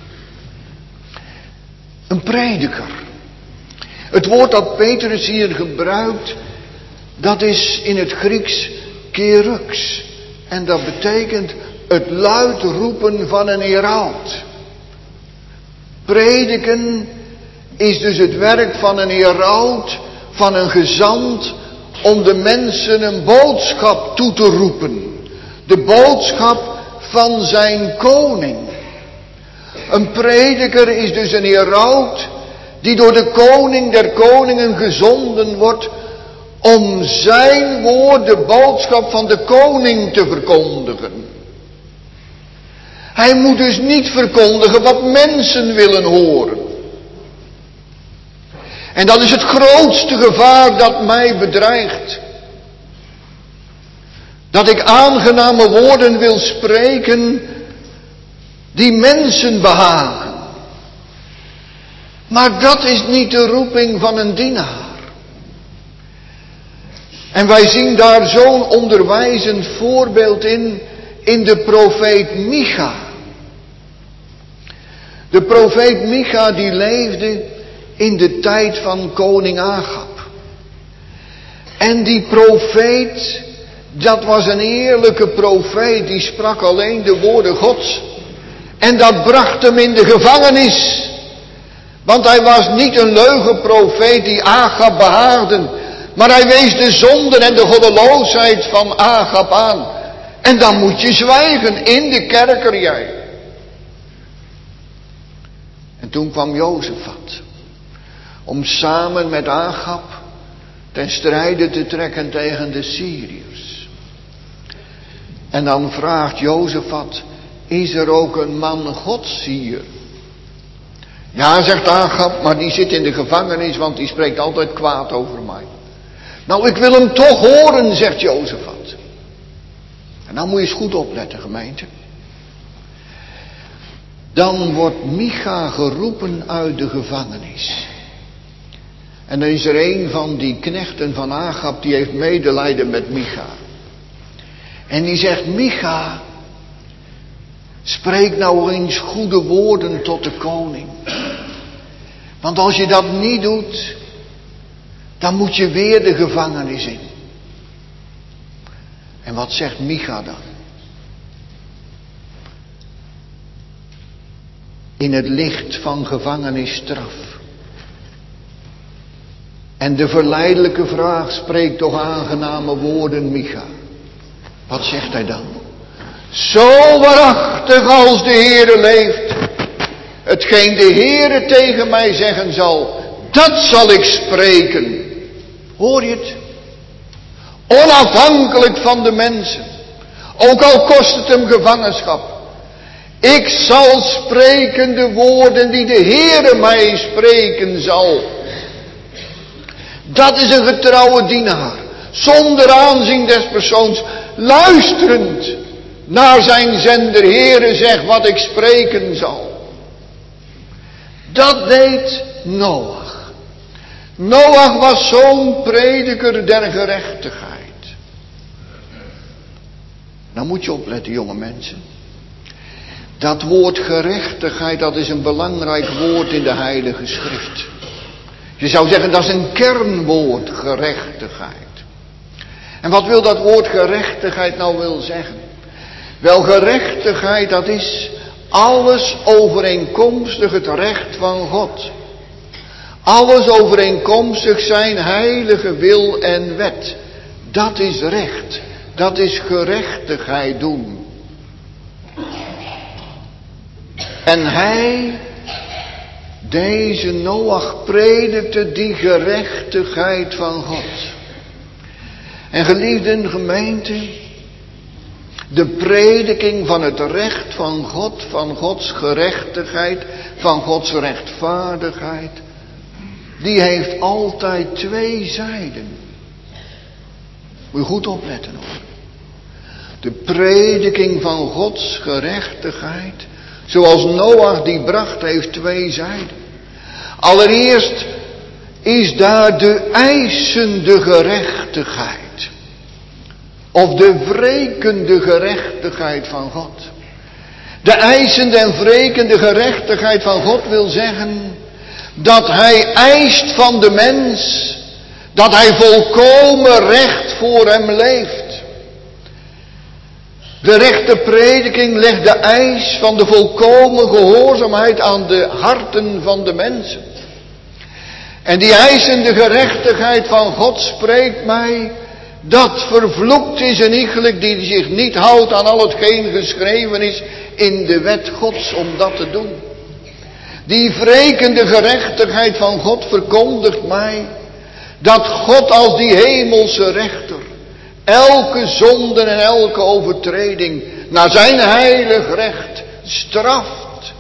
Een prediker. Het woord dat Petrus hier gebruikt, dat is in het Grieks kerux. En dat betekent het luid roepen van een heraut. Prediken is dus het werk van een heraut, van een gezant, om de mensen een boodschap toe te roepen. De boodschap van zijn koning. Een prediker is dus een heraut die door de koning der koningen gezonden wordt om zijn woord, de boodschap van de koning, te verkondigen. Hij moet dus niet verkondigen wat mensen willen horen. En dat is het grootste gevaar dat mij bedreigt. Dat ik aangename woorden wil spreken die mensen behagen. Maar dat is niet de roeping van een dienaar. En wij zien daar zo'n onderwijzend voorbeeld in de profeet Micha. De profeet Micha die leefde in de tijd van koning Agab. En die profeet, dat was een eerlijke profeet, die sprak alleen de woorden Gods. En dat bracht hem in de gevangenis. Want hij was niet een leugenprofeet die Agab behaagde, maar hij wees de zonden en de goddeloosheid van Agab aan. En dan moet je zwijgen in de kerker jij. En toen kwam Jozefat om samen met Agab ten strijde te trekken tegen de Syriërs. En dan vraagt Jozefat, is er ook een man Gods hier? Ja, zegt Agab, maar die zit in de gevangenis, want die spreekt altijd kwaad over mij. Nou, ik wil hem toch horen, zegt Jozefat. En nou moet je eens goed opletten, gemeente. Dan wordt Micha geroepen uit de gevangenis. En dan is er een van die knechten van Agab, die heeft medelijden met Micha. En die zegt, Micha, spreek nou eens goede woorden tot de koning. Want als je dat niet doet, dan moet je weer de gevangenis in. En wat zegt Micha dan? In het licht van gevangenisstraf. En de verleidelijke vraag, spreekt toch aangename woorden, Micha. Wat zegt hij dan? Zo waarachtig als de Heere leeft, hetgeen de Heere tegen mij zeggen zal, dat zal ik spreken. Hoor je het? Onafhankelijk van de mensen. Ook al kost het hem gevangenschap. Ik zal spreken de woorden die de Heere mij spreken zal. Dat is een getrouwe dienaar. Zonder aanzien des persoons. Luisterend naar zijn zender. Heere, zeg wat ik spreken zal. Dat deed Noach. Noach was zo'n prediker der gerechtigheid. Nou moet je opletten, jonge mensen. Dat woord gerechtigheid, dat is een belangrijk woord in de Heilige Schrift. Je zou zeggen, dat is een kernwoord, gerechtigheid. En wat wil dat woord gerechtigheid nou wil zeggen? Wel, gerechtigheid, dat is alles overeenkomstig het recht van God. Alles overeenkomstig zijn heilige wil en wet. Dat is recht. Dat is gerechtigheid doen. En deze Noach, predikte die gerechtigheid van God. En geliefde gemeente, de prediking van het recht van God, van Gods gerechtigheid, van Gods rechtvaardigheid, die heeft altijd twee zijden. Moet je goed opletten hoor. De prediking van Gods gerechtigheid, zoals Noach die bracht, heeft twee zijden. Allereerst is daar de eisende gerechtigheid. Of de wrekende gerechtigheid van God. De eisende en wrekende gerechtigheid van God wil zeggen dat hij eist van de mens dat hij volkomen recht voor hem leeft. De rechte prediking legt de eis van de volkomen gehoorzaamheid aan de harten van de mensen. En die eisende gerechtigheid van God spreekt mij dat vervloekt is en iegelijk die zich niet houdt aan al hetgeen geschreven is in de wet Gods om dat te doen. Die wrekende gerechtigheid van God verkondigt mij dat God als die hemelse rechter elke zonde en elke overtreding naar zijn heilig recht straft.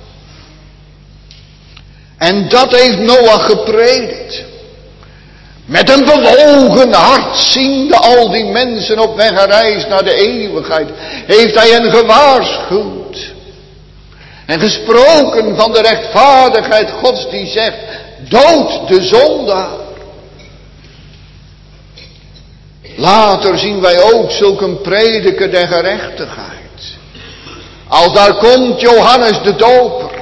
En dat heeft Noach gepredikt. Met een bewogen hart ziende al die mensen op weg gereisd naar de eeuwigheid, heeft hij hen gewaarschuwd. En gesproken van de rechtvaardigheid Gods die zegt, dood de zondaar. Later zien wij ook zulk een prediker der gerechtigheid. Als daar komt Johannes de Doper,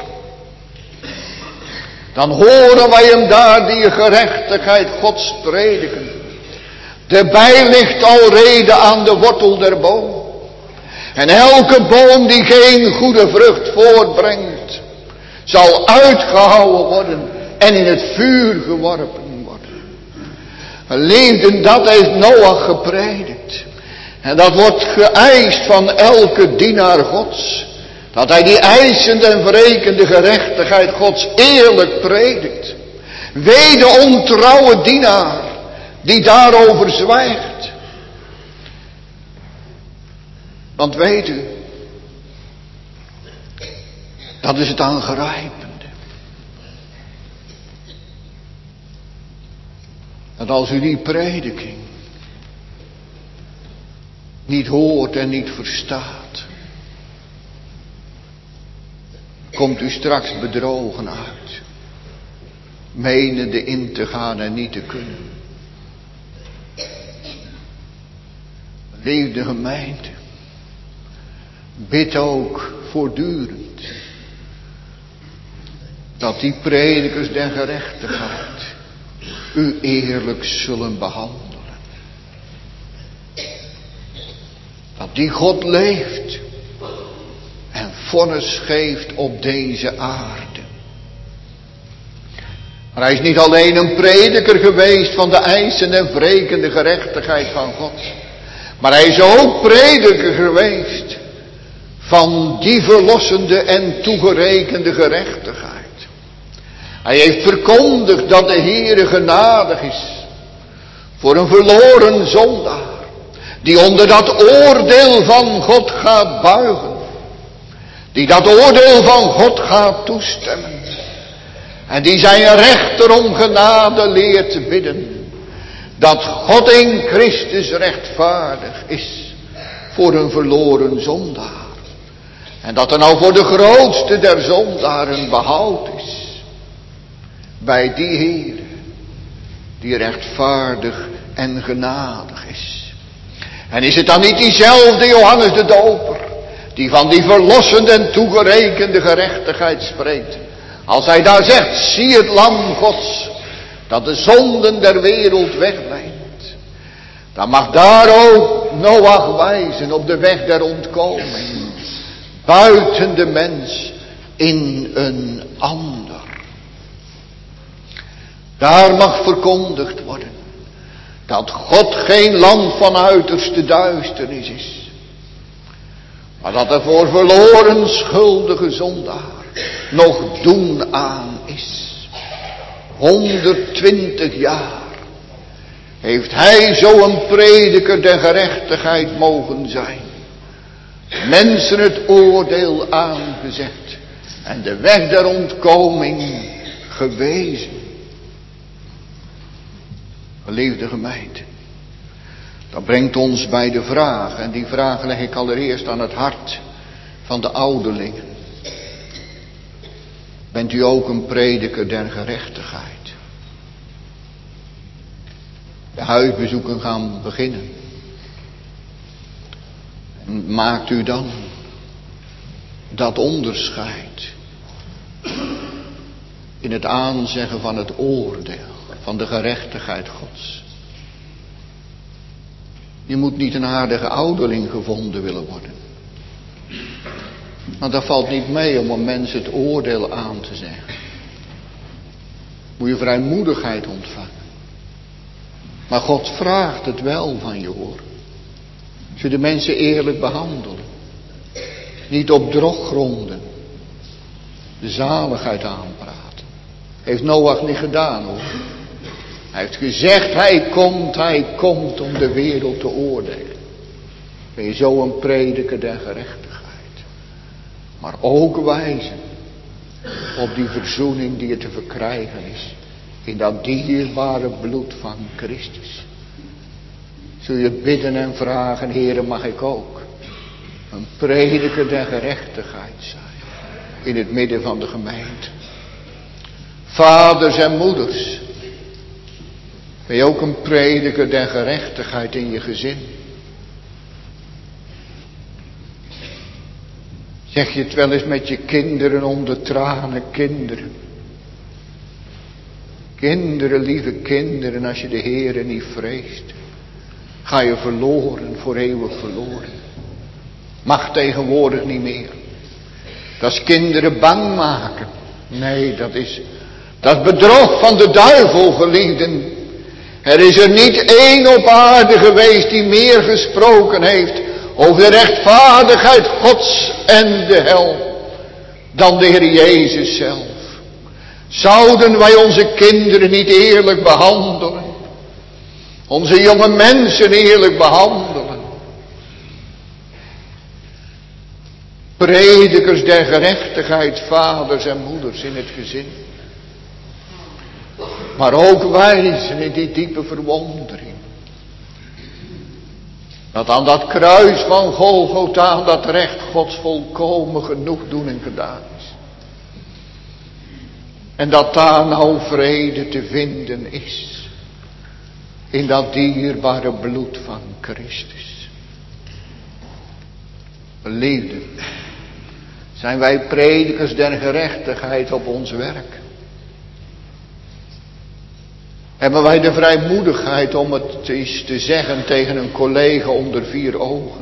dan horen wij hem daar die gerechtigheid Gods prediken. De bij ligt alrede aan de wortel der boom. En elke boom die geen goede vrucht voortbrengt, zal uitgehouwen worden en in het vuur geworpen worden. Geliefden, dat heeft Noach gepredikt. En dat wordt geëist van elke dienaar Gods. Dat hij die eisende en wrekende gerechtigheid Gods eerlijk predikt. Wee de ontrouwe dienaar die daarover zwijgt. Want weet u, dat is het aangrijpende. Dat als u die prediking niet hoort en niet verstaat, komt u straks bedrogen uit, menende in te gaan en niet te kunnen. Liefde gemeente, bid ook voortdurend dat die predikers der gerechtigheid u eerlijk zullen behandelen. Dat die God leeft en vonnis geeft op deze aarde. Maar hij is niet alleen een prediker geweest van de eisende en wrekende gerechtigheid van God. Maar hij is ook prediker geweest van die verlossende en toegerekende gerechtigheid. Hij heeft verkondigd dat de Heere genadig is voor een verloren zondaar, die onder dat oordeel van God gaat buigen. Die dat oordeel van God gaat toestemmen. En die zijn rechter om genade leert te bidden. Dat God in Christus rechtvaardig is voor een verloren zondaar. En dat er nou voor de grootste der zondaren behoud is. Bij die Heer die rechtvaardig en genadig is. En is het dan niet diezelfde Johannes de Doper die van die verlossende en toegerekende gerechtigheid spreekt. Als hij daar zegt, zie het lam Gods, dat de zonden der wereld wegneemt. Dan mag daar ook Noach wijzen op de weg der ontkoming. Buiten de mens in een ander. Daar mag verkondigd worden dat God geen land van uiterste duisternis is. Maar dat er voor verloren schuldige zondaar nog doen aan is. 120 jaar heeft hij zo'n prediker der gerechtigheid mogen zijn. Mensen het oordeel aangezegd en de weg der ontkoming gewezen. Geliefde gemeente, dat brengt ons bij de vraag, en die vraag leg ik allereerst aan het hart van de ouderlingen. Bent u ook een prediker der gerechtigheid? De huisbezoeken gaan beginnen. En maakt u dan dat onderscheid in het aanzeggen van het oordeel, van de gerechtigheid Gods? Je moet niet een aardige ouderling gevonden willen worden. Want dat valt niet mee om een mens het oordeel aan te zeggen. Moet je vrijmoedigheid ontvangen. Maar God vraagt het wel van je hoor. Als je de mensen eerlijk behandelen. Niet op droggronden. De zaligheid aanpraten. Heeft Noach niet gedaan hoor. Hij heeft gezegd hij komt om de wereld te oordelen. Ben je zo een prediker der gerechtigheid. Maar ook wijzen op die verzoening die er te verkrijgen is. In dat dierbare bloed van Christus. Zul je bidden en vragen, Heere, mag ik ook een prediker der gerechtigheid zijn. In het midden van de gemeente. Vaders en moeders. Ben je ook een prediker der gerechtigheid in je gezin? Zeg je het wel eens met je kinderen onder tranen, kinderen. Kinderen, lieve kinderen, als je de Heere niet vreest, ga je verloren, voor eeuwig verloren. Mag tegenwoordig niet meer. Dat is kinderen bang maken. Nee, dat is bedrog van de duivel, geliefden. Er is er niet één op aarde geweest die meer gesproken heeft over de rechtvaardigheid Gods en de hel dan de Heer Jezus zelf. Zouden wij onze kinderen niet eerlijk behandelen? Onze jonge mensen eerlijk behandelen? Predikers der gerechtigheid, vaders en moeders in het gezin. Maar ook wijzen in die diepe verwondering. Dat aan dat kruis van Golgotha, aan dat recht Gods volkomen genoegdoening gedaan is. En dat daar nou vrede te vinden is. In dat dierbare bloed van Christus. Geliefden, zijn wij predikers der gerechtigheid op ons werk? Hebben wij de vrijmoedigheid om het eens te zeggen tegen een collega onder 4 ogen?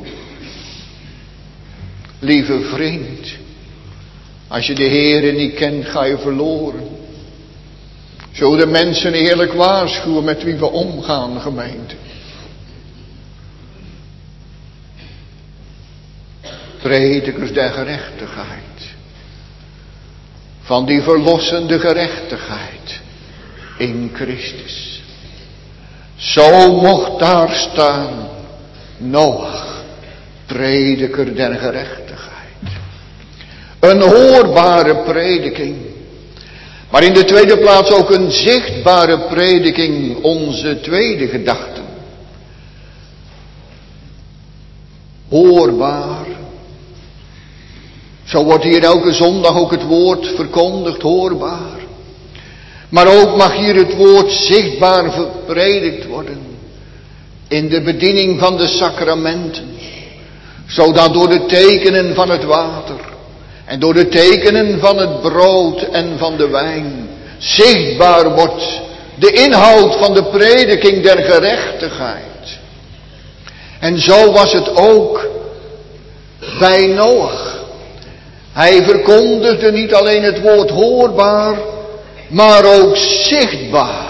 Lieve vriend, als je de Heere niet kent, ga je verloren. Zullen de mensen eerlijk waarschuwen met wie we omgaan, gemeente? Predikers der gerechtigheid. Van die verlossende gerechtigheid in Christus. Zo mocht daar staan Noach, prediker der gerechtigheid. Een hoorbare prediking. Maar in de tweede plaats ook een zichtbare prediking, onze tweede gedachte. Hoorbaar. Zo wordt hier elke zondag ook het woord verkondigd, hoorbaar. Maar ook mag hier het woord zichtbaar gepredikt worden. In de bediening van de sacramenten. Zodat door de tekenen van het water. En door de tekenen van het brood en van de wijn. Zichtbaar wordt de inhoud van de prediking der gerechtigheid. En zo was het ook bij Noach. Hij verkondigde niet alleen het woord hoorbaar, maar ook zichtbaar.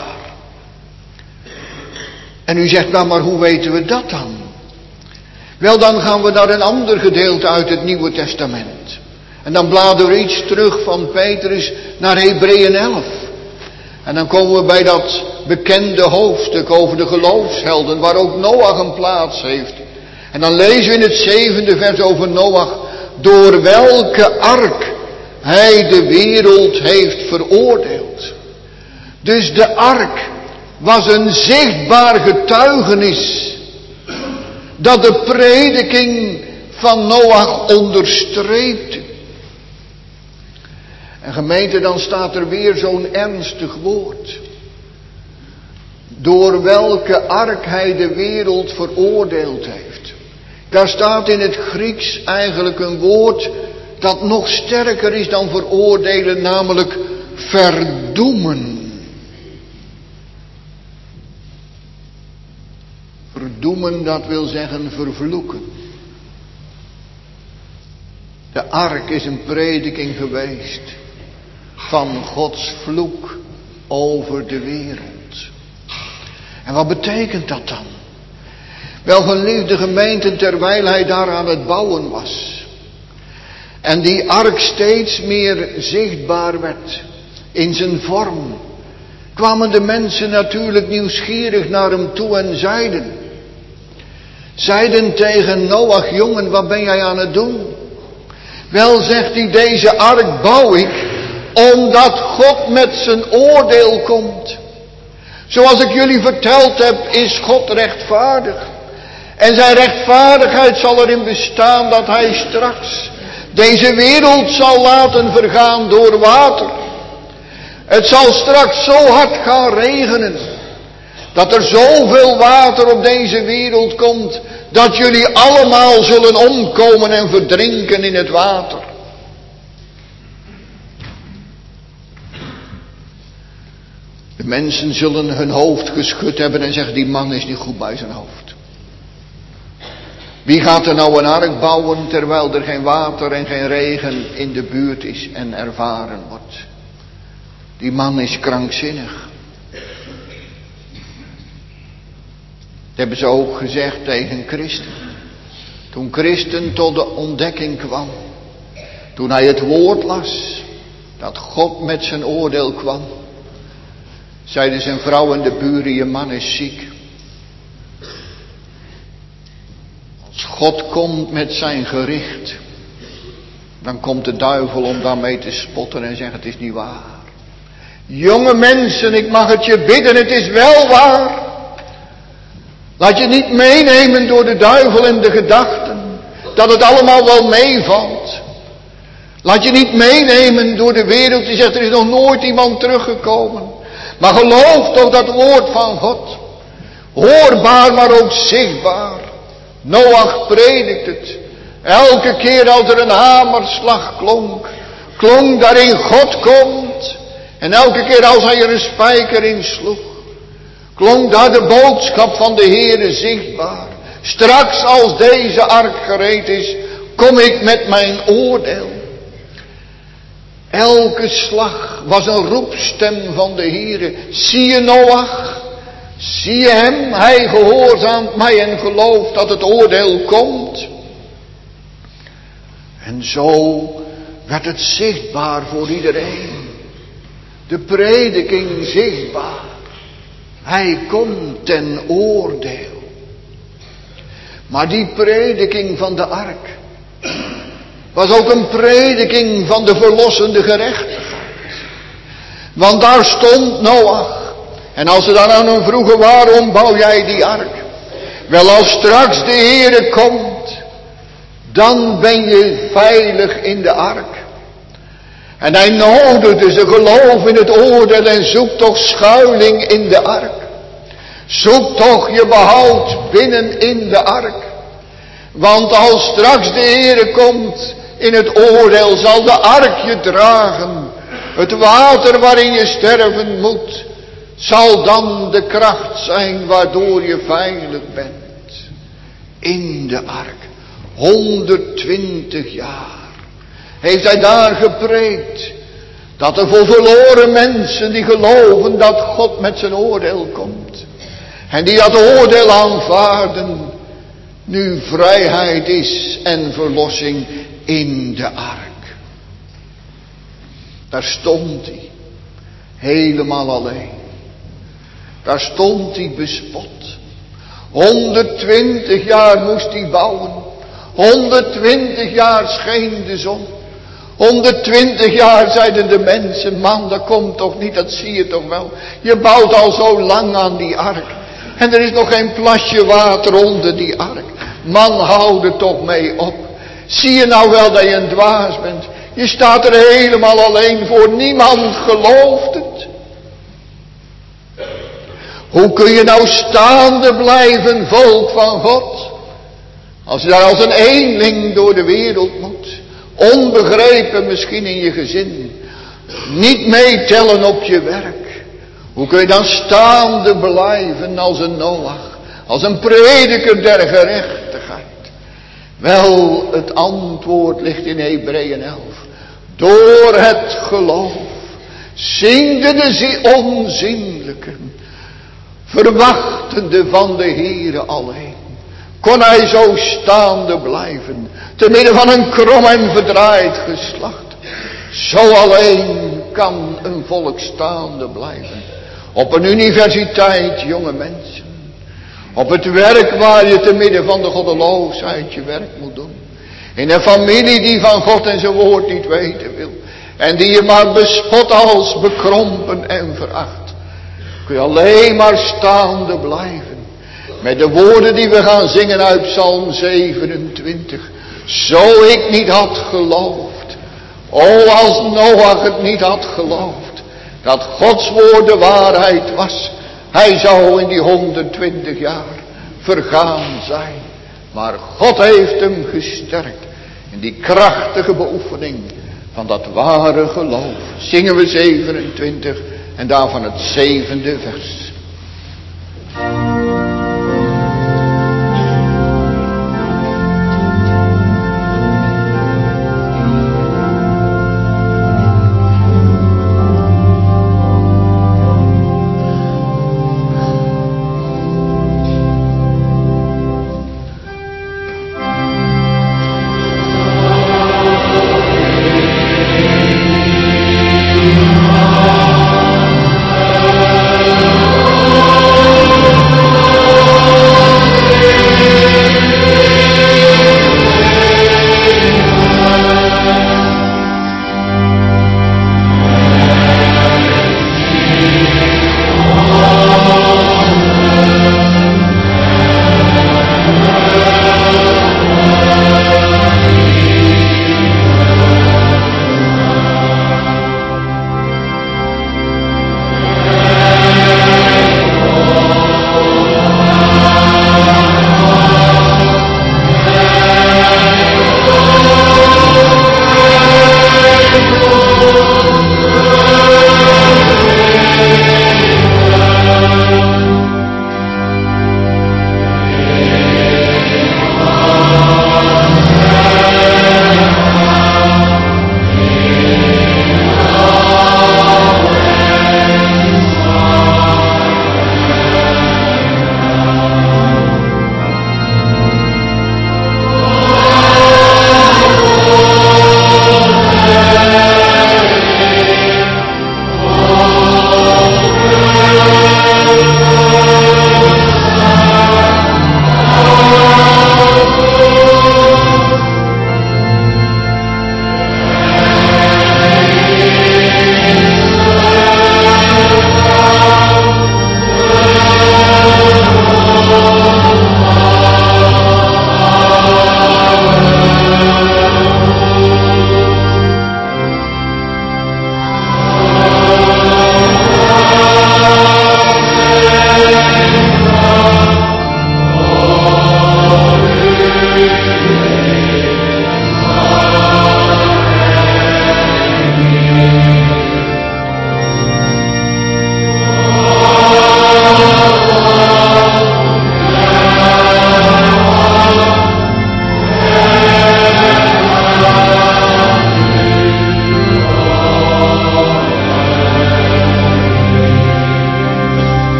En u zegt, nou maar hoe weten we dat dan? Wel, dan gaan we naar een ander gedeelte uit het Nieuwe Testament. En dan bladeren we iets terug van Petrus naar Hebreeën 11. En dan komen we bij dat bekende hoofdstuk over de geloofshelden, waar ook Noach een plaats heeft. En dan lezen we in het 7e vers over Noach, door welke ark hij de wereld heeft veroordeeld. Dus de ark was een zichtbaar getuigenis dat de prediking van Noach onderstreepte. En gemeente, dan staat er weer zo'n ernstig woord. Door welke ark hij de wereld veroordeeld heeft. Daar staat in het Grieks eigenlijk een woord dat nog sterker is dan veroordelen, namelijk verdoemen. Verdoemen, dat wil zeggen vervloeken. De ark is een prediking geweest van Gods vloek over de wereld. En wat betekent dat dan? Wel, geliefde gemeenten, terwijl hij daar aan het bouwen was en die ark steeds meer zichtbaar werd in zijn vorm, kwamen de mensen natuurlijk nieuwsgierig naar hem toe en zeiden tegen Noach, jongen, wat ben jij aan het doen? Wel, zegt hij, deze ark bouw ik omdat God met zijn oordeel komt. Zoals ik jullie verteld heb, is God rechtvaardig. En zijn rechtvaardigheid zal erin bestaan dat hij straks deze wereld zal laten vergaan door water. Het zal straks zo hard gaan regenen, dat er zoveel water op deze wereld komt, dat jullie allemaal zullen omkomen en verdrinken in het water. De mensen zullen hun hoofd geschud hebben en zeggen, die man is niet goed bij zijn hoofd. Wie gaat er nou een ark bouwen terwijl er geen water en geen regen in de buurt is en ervaren wordt? Die man is krankzinnig. Dat hebben ze ook gezegd tegen Christen. Toen Christen tot de ontdekking kwam. Toen hij het woord las. Dat God met zijn oordeel kwam. Zeiden zijn vrouw en de buren, je man is ziek. Als God komt met zijn gericht. Dan komt de duivel om daarmee te spotten en zeggen, het is niet waar. Jonge mensen, ik mag het je bidden, het is wel waar. Laat je niet meenemen door de duivel en de gedachten, dat het allemaal wel meevalt. Laat je niet meenemen door de wereld die zegt, er is nog nooit iemand teruggekomen. Maar geloof toch dat woord van God. Hoorbaar, maar ook zichtbaar. Noach predikt het. Elke keer als er een hamerslag klonk daarin God komt. En elke keer als hij er een spijker in sloeg, klonk daar de boodschap van de Heere zichtbaar. Straks als deze ark gereed is, kom ik met mijn oordeel. Elke slag was een roepstem van de Heere. Zie je Noach? Zie je hem? Hij gehoorzaamt mij en gelooft dat het oordeel komt. En zo werd het zichtbaar voor iedereen. De prediking zichtbaar. Hij komt ten oordeel. Maar die prediking van de ark was ook een prediking van de verlossende gerechtigheid. Want daar stond Noach. En als ze dan aan hem vroegen, waarom bouw jij die ark? Wel, als straks de Heere komt, dan ben je veilig in de ark. En hij nodigde ze, geloof in het oordeel en zoek toch schuiling in de ark. Zoek toch je behoud binnen in de ark. Want als straks de Heere komt in het oordeel, zal de ark je dragen. Het water waarin je sterven moet, zal dan de kracht zijn waardoor je veilig bent in de ark. 120 jaar heeft hij daar gepreekt. Dat er voor verloren mensen die geloven dat God met zijn oordeel komt. En die dat oordeel aanvaarden. Nu vrijheid is en verlossing in de ark. Daar stond hij. Helemaal alleen. Daar stond hij bespot. 120 jaar moest hij bouwen. 120 jaar scheen de zon. 120 jaar zeiden de mensen, man, dat komt toch niet, dat zie je toch wel. Je bouwt al zo lang aan die ark. En er is nog geen plasje water onder die ark. Man, hou er toch mee op. Zie je nou wel dat je een dwaas bent? Je staat er helemaal alleen voor. Niemand gelooft het. Hoe kun je nou staande blijven, volk van God? Als je daar als een eenling door de wereld moet. Onbegrepen misschien in je gezin. Niet meetellen op je werk. Hoe kun je dan staande blijven als een Noach? Als een prediker der gerechtigheid? Wel, het antwoord ligt in Hebreeën 11. Door het geloof zingde de onzienlijken, verwachtende van de Heere alleen. Kon hij zo staande blijven, te midden van een krom en verdraaid geslacht. Zo alleen kan een volk staande blijven. Op een universiteit, jonge mensen. Op het werk waar je te midden van de goddeloosheid je werk moet doen. In een familie die van God en zijn woord niet weten wil. En die je maar bespot als bekrompen en veracht. Kun je alleen maar staande blijven. Met de woorden die we gaan zingen uit Psalm 27. Zo ik niet had geloofd. O, als Noach het niet had geloofd. Dat Gods woord de waarheid was. Hij zou in die 120 jaar vergaan zijn. Maar God heeft hem gesterkt. In die krachtige beoefening van dat ware geloof. Zingen we 27 en daarvan het 7e vers.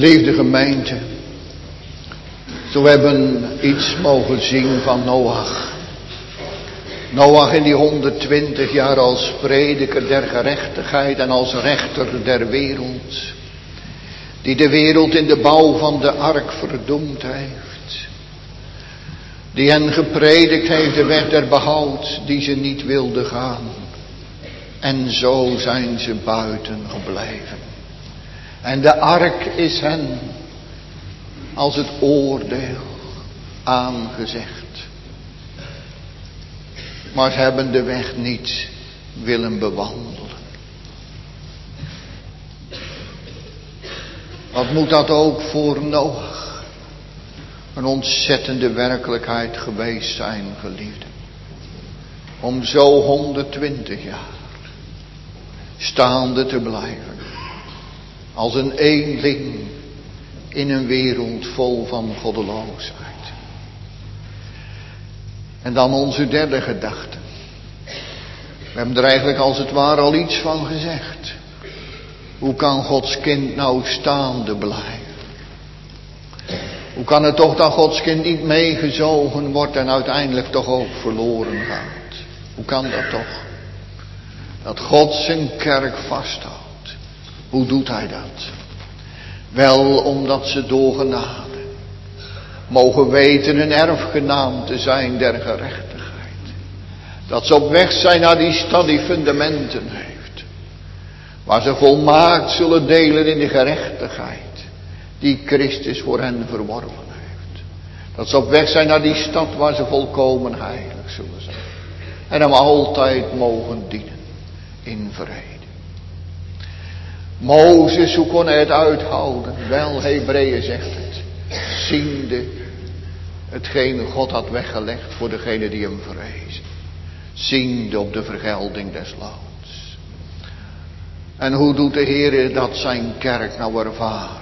Geliefde gemeente, zo hebben iets mogen zien van Noach. Noach in die 120 jaar als prediker der gerechtigheid en als rechter der wereld. Die de wereld in de bouw van de ark verdoemd heeft. Die hen gepredikt heeft de weg der behoud die ze niet wilden gaan. En zo zijn ze buiten gebleven. En de ark is hen als het oordeel aangezegd. Maar ze hebben de weg niet willen bewandelen. Wat moet dat ook voor Noach een ontzettende werkelijkheid geweest zijn, geliefden. Om zo 120 jaar staande te blijven. Als een eenling in een wereld vol van goddeloosheid. En dan onze derde gedachte. We hebben er eigenlijk als het ware al iets van gezegd. Hoe kan Gods kind nou staande blijven? Hoe kan het toch dat Gods kind niet meegezogen wordt en uiteindelijk toch ook verloren gaat? Hoe kan dat toch? Dat God zijn kerk vasthoudt. Hoe doet hij dat? Wel omdat ze door genade mogen weten een erfgenaam te zijn der gerechtigheid. Dat ze op weg zijn naar die stad die fundamenten heeft. Waar ze volmaakt zullen delen in de gerechtigheid die Christus voor hen verworven heeft. Dat ze op weg zijn naar die stad waar ze volkomen heilig zullen zijn. En hem altijd mogen dienen in vrede. Mozes, hoe kon hij het uithouden? Wel, Hebreeën zegt het. Ziende hetgeen God had weggelegd voor degene die hem vrezen. Ziende op de vergelding des loons. En hoe doet de Heer dat zijn kerk nou ervaren?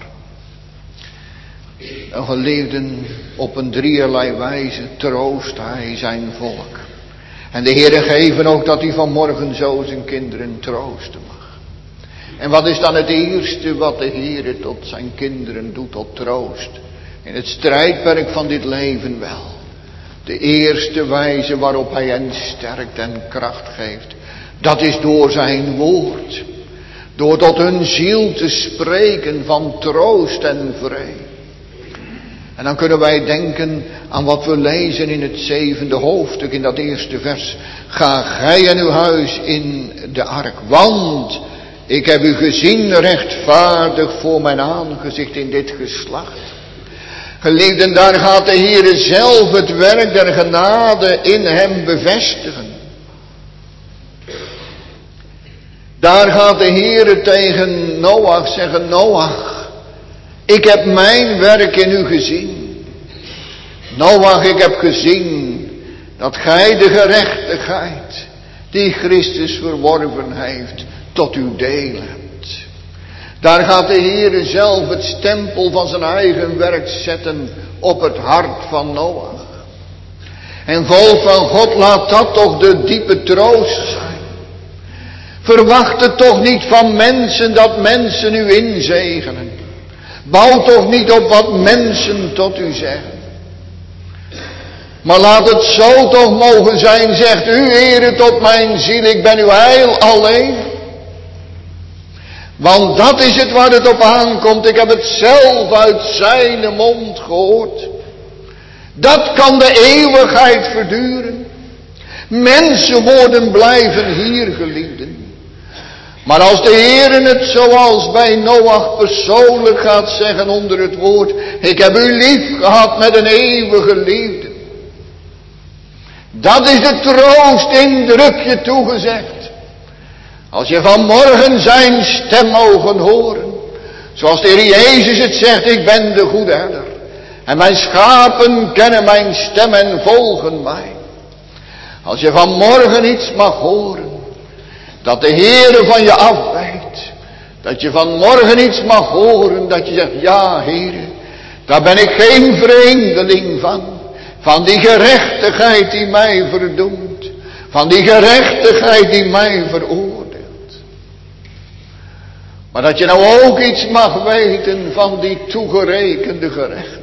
En geliefden, op een drieërlei wijze troost hij zijn volk. En de Heer geven ook dat hij vanmorgen zo zijn kinderen troosten mag. En wat is dan het eerste wat de Heer tot zijn kinderen doet tot troost? In het strijdperk van dit leven wel. De eerste wijze waarop hij hen sterkt en kracht geeft. Dat is door zijn woord. Door tot hun ziel te spreken van troost en vrede. En dan kunnen wij denken aan wat we lezen in het 7e hoofdstuk, in dat eerste vers. Ga gij en uw huis in de ark, want ik heb u gezien rechtvaardig voor mijn aangezicht in dit geslacht. Geliefden, daar gaat de Heer zelf het werk der genade in hem bevestigen. Daar gaat de Heer tegen Noach zeggen, Noach, ik heb mijn werk in u gezien. Noach, ik heb gezien dat gij de gerechtigheid die Christus verworven heeft tot uw deel hebt. Daar gaat de Heer zelf het stempel van zijn eigen werk zetten op het hart van Noach. En volk van God, laat dat toch de diepe troost zijn. Verwacht het toch niet van mensen dat mensen u inzegenen. Bouw toch niet op wat mensen tot u zeggen. Maar laat het zo toch mogen zijn, zegt u, Heere, tot mijn ziel, ik ben uw heil alleen. Want dat is het waar het op aankomt. Ik heb het zelf uit zijn mond gehoord. Dat kan de eeuwigheid verduren. Mensenwoorden blijven hier, geliefden. Maar als de Heer het zoals bij Noach persoonlijk gaat zeggen onder het woord, ik heb u lief gehad met een eeuwige liefde. Dat is de troost in drukje toegezegd. Als je vanmorgen zijn stem mogen horen. Zoals de Heer Jezus het zegt, ik ben de goede herder. En mijn schapen kennen mijn stem en volgen mij. Als je vanmorgen iets mag horen. Dat de Heer van je afwijkt. Dat je vanmorgen iets mag horen. Dat je zegt, ja Heer. Daar ben ik geen vreemdeling van. Van die gerechtigheid die mij verdoemt. Van die gerechtigheid die mij veroordeelt. Maar dat je nou ook iets mag weten van die toegerekende gerechtigheid.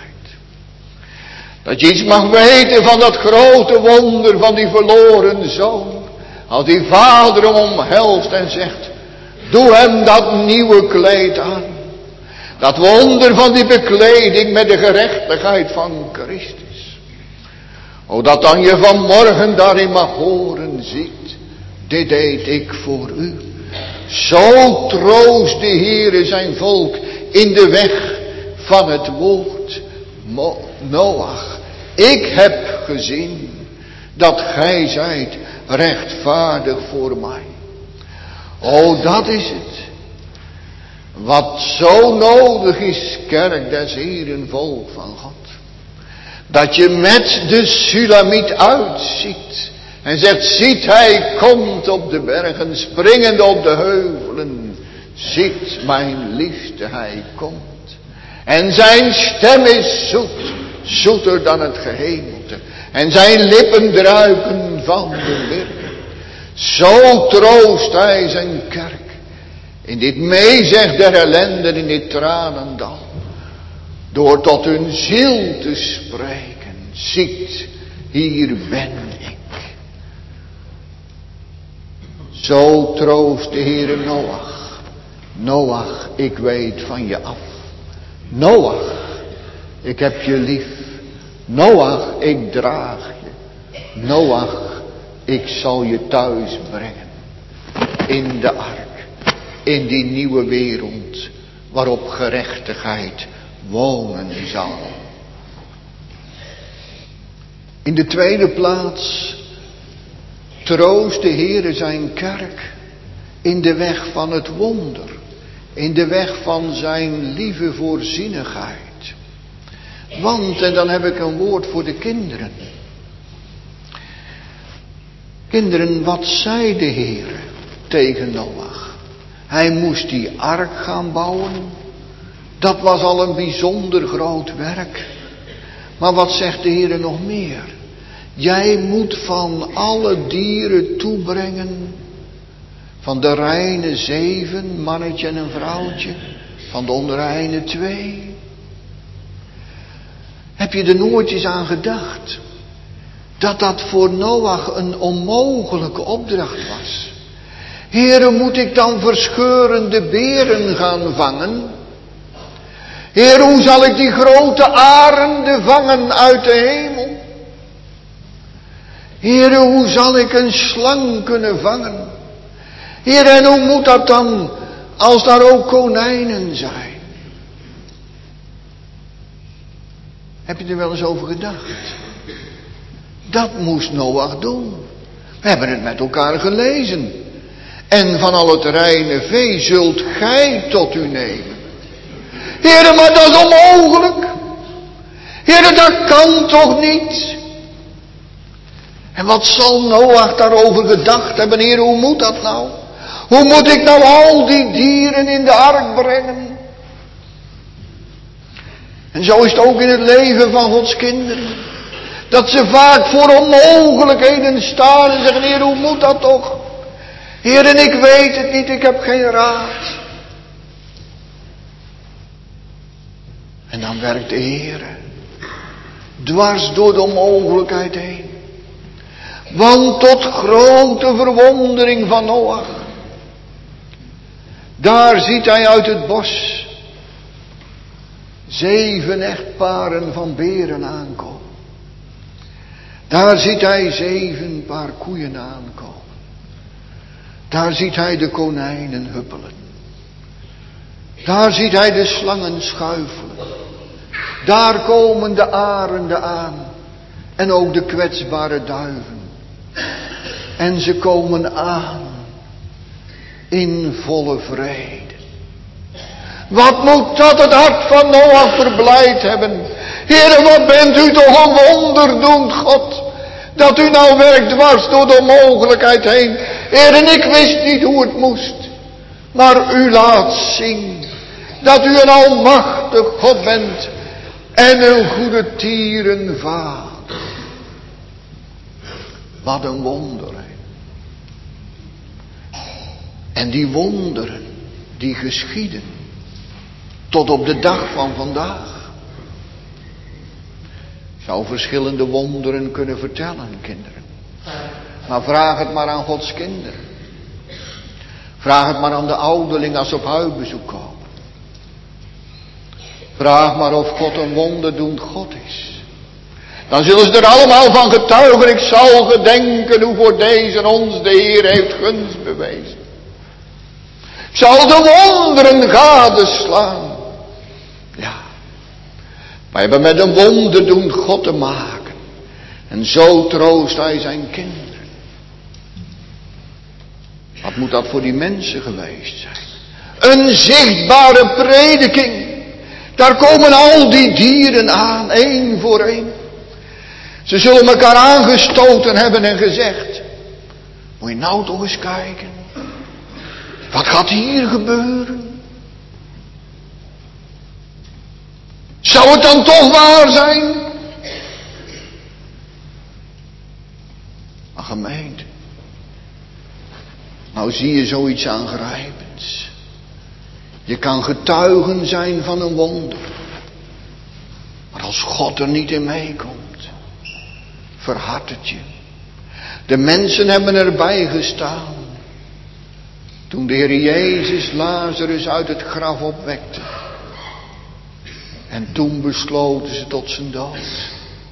Dat je iets mag weten van dat grote wonder van die verloren zoon. Als die vader hem omhelst en zegt, doe hem dat nieuwe kleed aan. Dat wonder van die bekleding met de gerechtigheid van Christus. O, dat dan je vanmorgen daarin mag horen, ziet, dit deed ik voor u. Zo troost de Heere zijn volk in de weg van het woord. Noach, ik heb gezien dat gij zijt rechtvaardig voor mij. O, dat is het. Wat zo nodig is, kerk des Heeren, volk van God. Dat je met de Sulamiet uitziet. En zegt, ziet hij komt op de bergen, springende op de heuvelen. Ziet mijn liefste, hij komt. En zijn stem is zoet, zoeter dan het gehemelte. En zijn lippen druipen van de mirre. Zo troost hij zijn kerk. In dit meezeg der ellende, in dit tranendal. Door tot hun ziel te spreken. Ziet, hier ben ik. Zo troost de Heere Noach. Noach, ik weet van je af. Noach, ik heb je lief. Noach, ik draag je. Noach, ik zal je thuis brengen. In de ark. In die nieuwe wereld. Waarop gerechtigheid wonen zal. In de tweede plaats. Troost de Heere zijn kerk. In de weg van het wonder. In de weg van zijn lieve voorzienigheid. Want, en dan heb ik een woord voor de kinderen. Kinderen, wat zei de Heere tegen Noach? Hij moest die ark gaan bouwen. Dat was al een bijzonder groot werk. Maar wat zegt de Heere nog meer? Jij moet van alle dieren toebrengen. Van de reine 7, mannetje en een vrouwtje. Van de onreine 2. Heb je er nooit eens aan gedacht? Dat dat voor Noach een onmogelijke opdracht was. Heere, moet ik dan verscheurende beren gaan vangen? Heer, hoe zal ik die grote arenden vangen uit de hemel? Heere, hoe zal ik een slang kunnen vangen? Heer, en hoe moet dat dan als daar ook konijnen zijn? Heb je er wel eens over gedacht? Dat moest Noach doen. We hebben het met elkaar gelezen. En van al het reine vee zult gij tot u nemen. Heere, maar dat is onmogelijk. Heere, dat kan toch niet? En wat zal Noach daarover gedacht hebben? Heere, hoe moet dat nou? Hoe moet ik nou al die dieren in de ark brengen? En zo is het ook in het leven van Gods kinderen. Dat ze vaak voor onmogelijkheden staan en zeggen, Heer, hoe moet dat toch? Heer, en ik weet het niet, ik heb geen raad. En dan werkt de Heer dwars door de onmogelijkheid heen. Want tot grote verwondering van Noach, daar ziet hij uit het bos 7 echtparen van beren aankomen. Daar ziet hij 7 paar koeien aankomen. Daar ziet hij de konijnen huppelen. Daar ziet hij de slangen schuifelen. Daar komen de arenden aan. En ook de kwetsbare duiven. En ze komen aan in volle vrede. Wat moet dat het hart van Noach verblijd hebben. Heere, wat bent u toch een wonderdoend God. Dat u nou werkt dwars door de onmogelijkheid heen. Heere, ik wist niet hoe het moest. Maar u laat zien dat u een almachtig God bent. En een goede tierenvader. Wat een wonder. En die wonderen, die geschieden tot op de dag van vandaag. Ik zou verschillende wonderen kunnen vertellen, kinderen. Maar vraag het maar aan Gods kinderen. Vraag het maar aan de ouderling als ze op huisbezoek komen. Vraag maar of God een wonderdoend God is. Dan zullen ze er allemaal van getuigen. Ik zal gedenken hoe voor deze ons de Heer heeft gunst bewezen. Ik zal de wonderen gadeslaan. Ja. Wij hebben met een wonderdoend God te maken. En zo troost hij zijn kinderen. Wat moet dat voor die mensen geweest zijn? Een zichtbare prediking. Daar komen al die dieren aan, één voor één. Ze zullen elkaar aangestoten hebben en gezegd: moet je nou toch eens kijken. Wat gaat hier gebeuren? Zou het dan toch waar zijn? Maar gemeente, nou zie je zoiets aangrijpends. Je kan getuigen zijn van een wonder. Maar als God er niet in meekomt, verhardt het je. De mensen hebben erbij gestaan toen de Heer Jezus Lazarus uit het graf opwekte. En toen besloten ze tot zijn dood.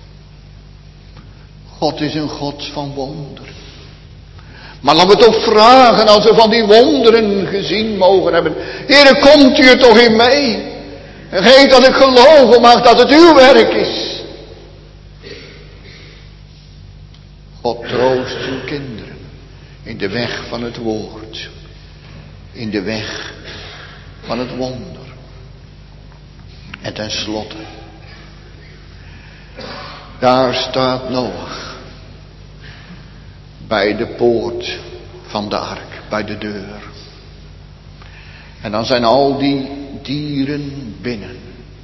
God is een God van wonderen. Maar laten we toch vragen, als we van die wonderen gezien mogen hebben: Heere, komt u er toch in mee? En geef dat ik geloven mag dat het uw werk is. God troost zijn kinderen in de weg van het woord. In de weg van het wonder. En tenslotte, daar staat Noach. Bij de poort van de ark, bij de deur. En dan zijn al die dieren binnen.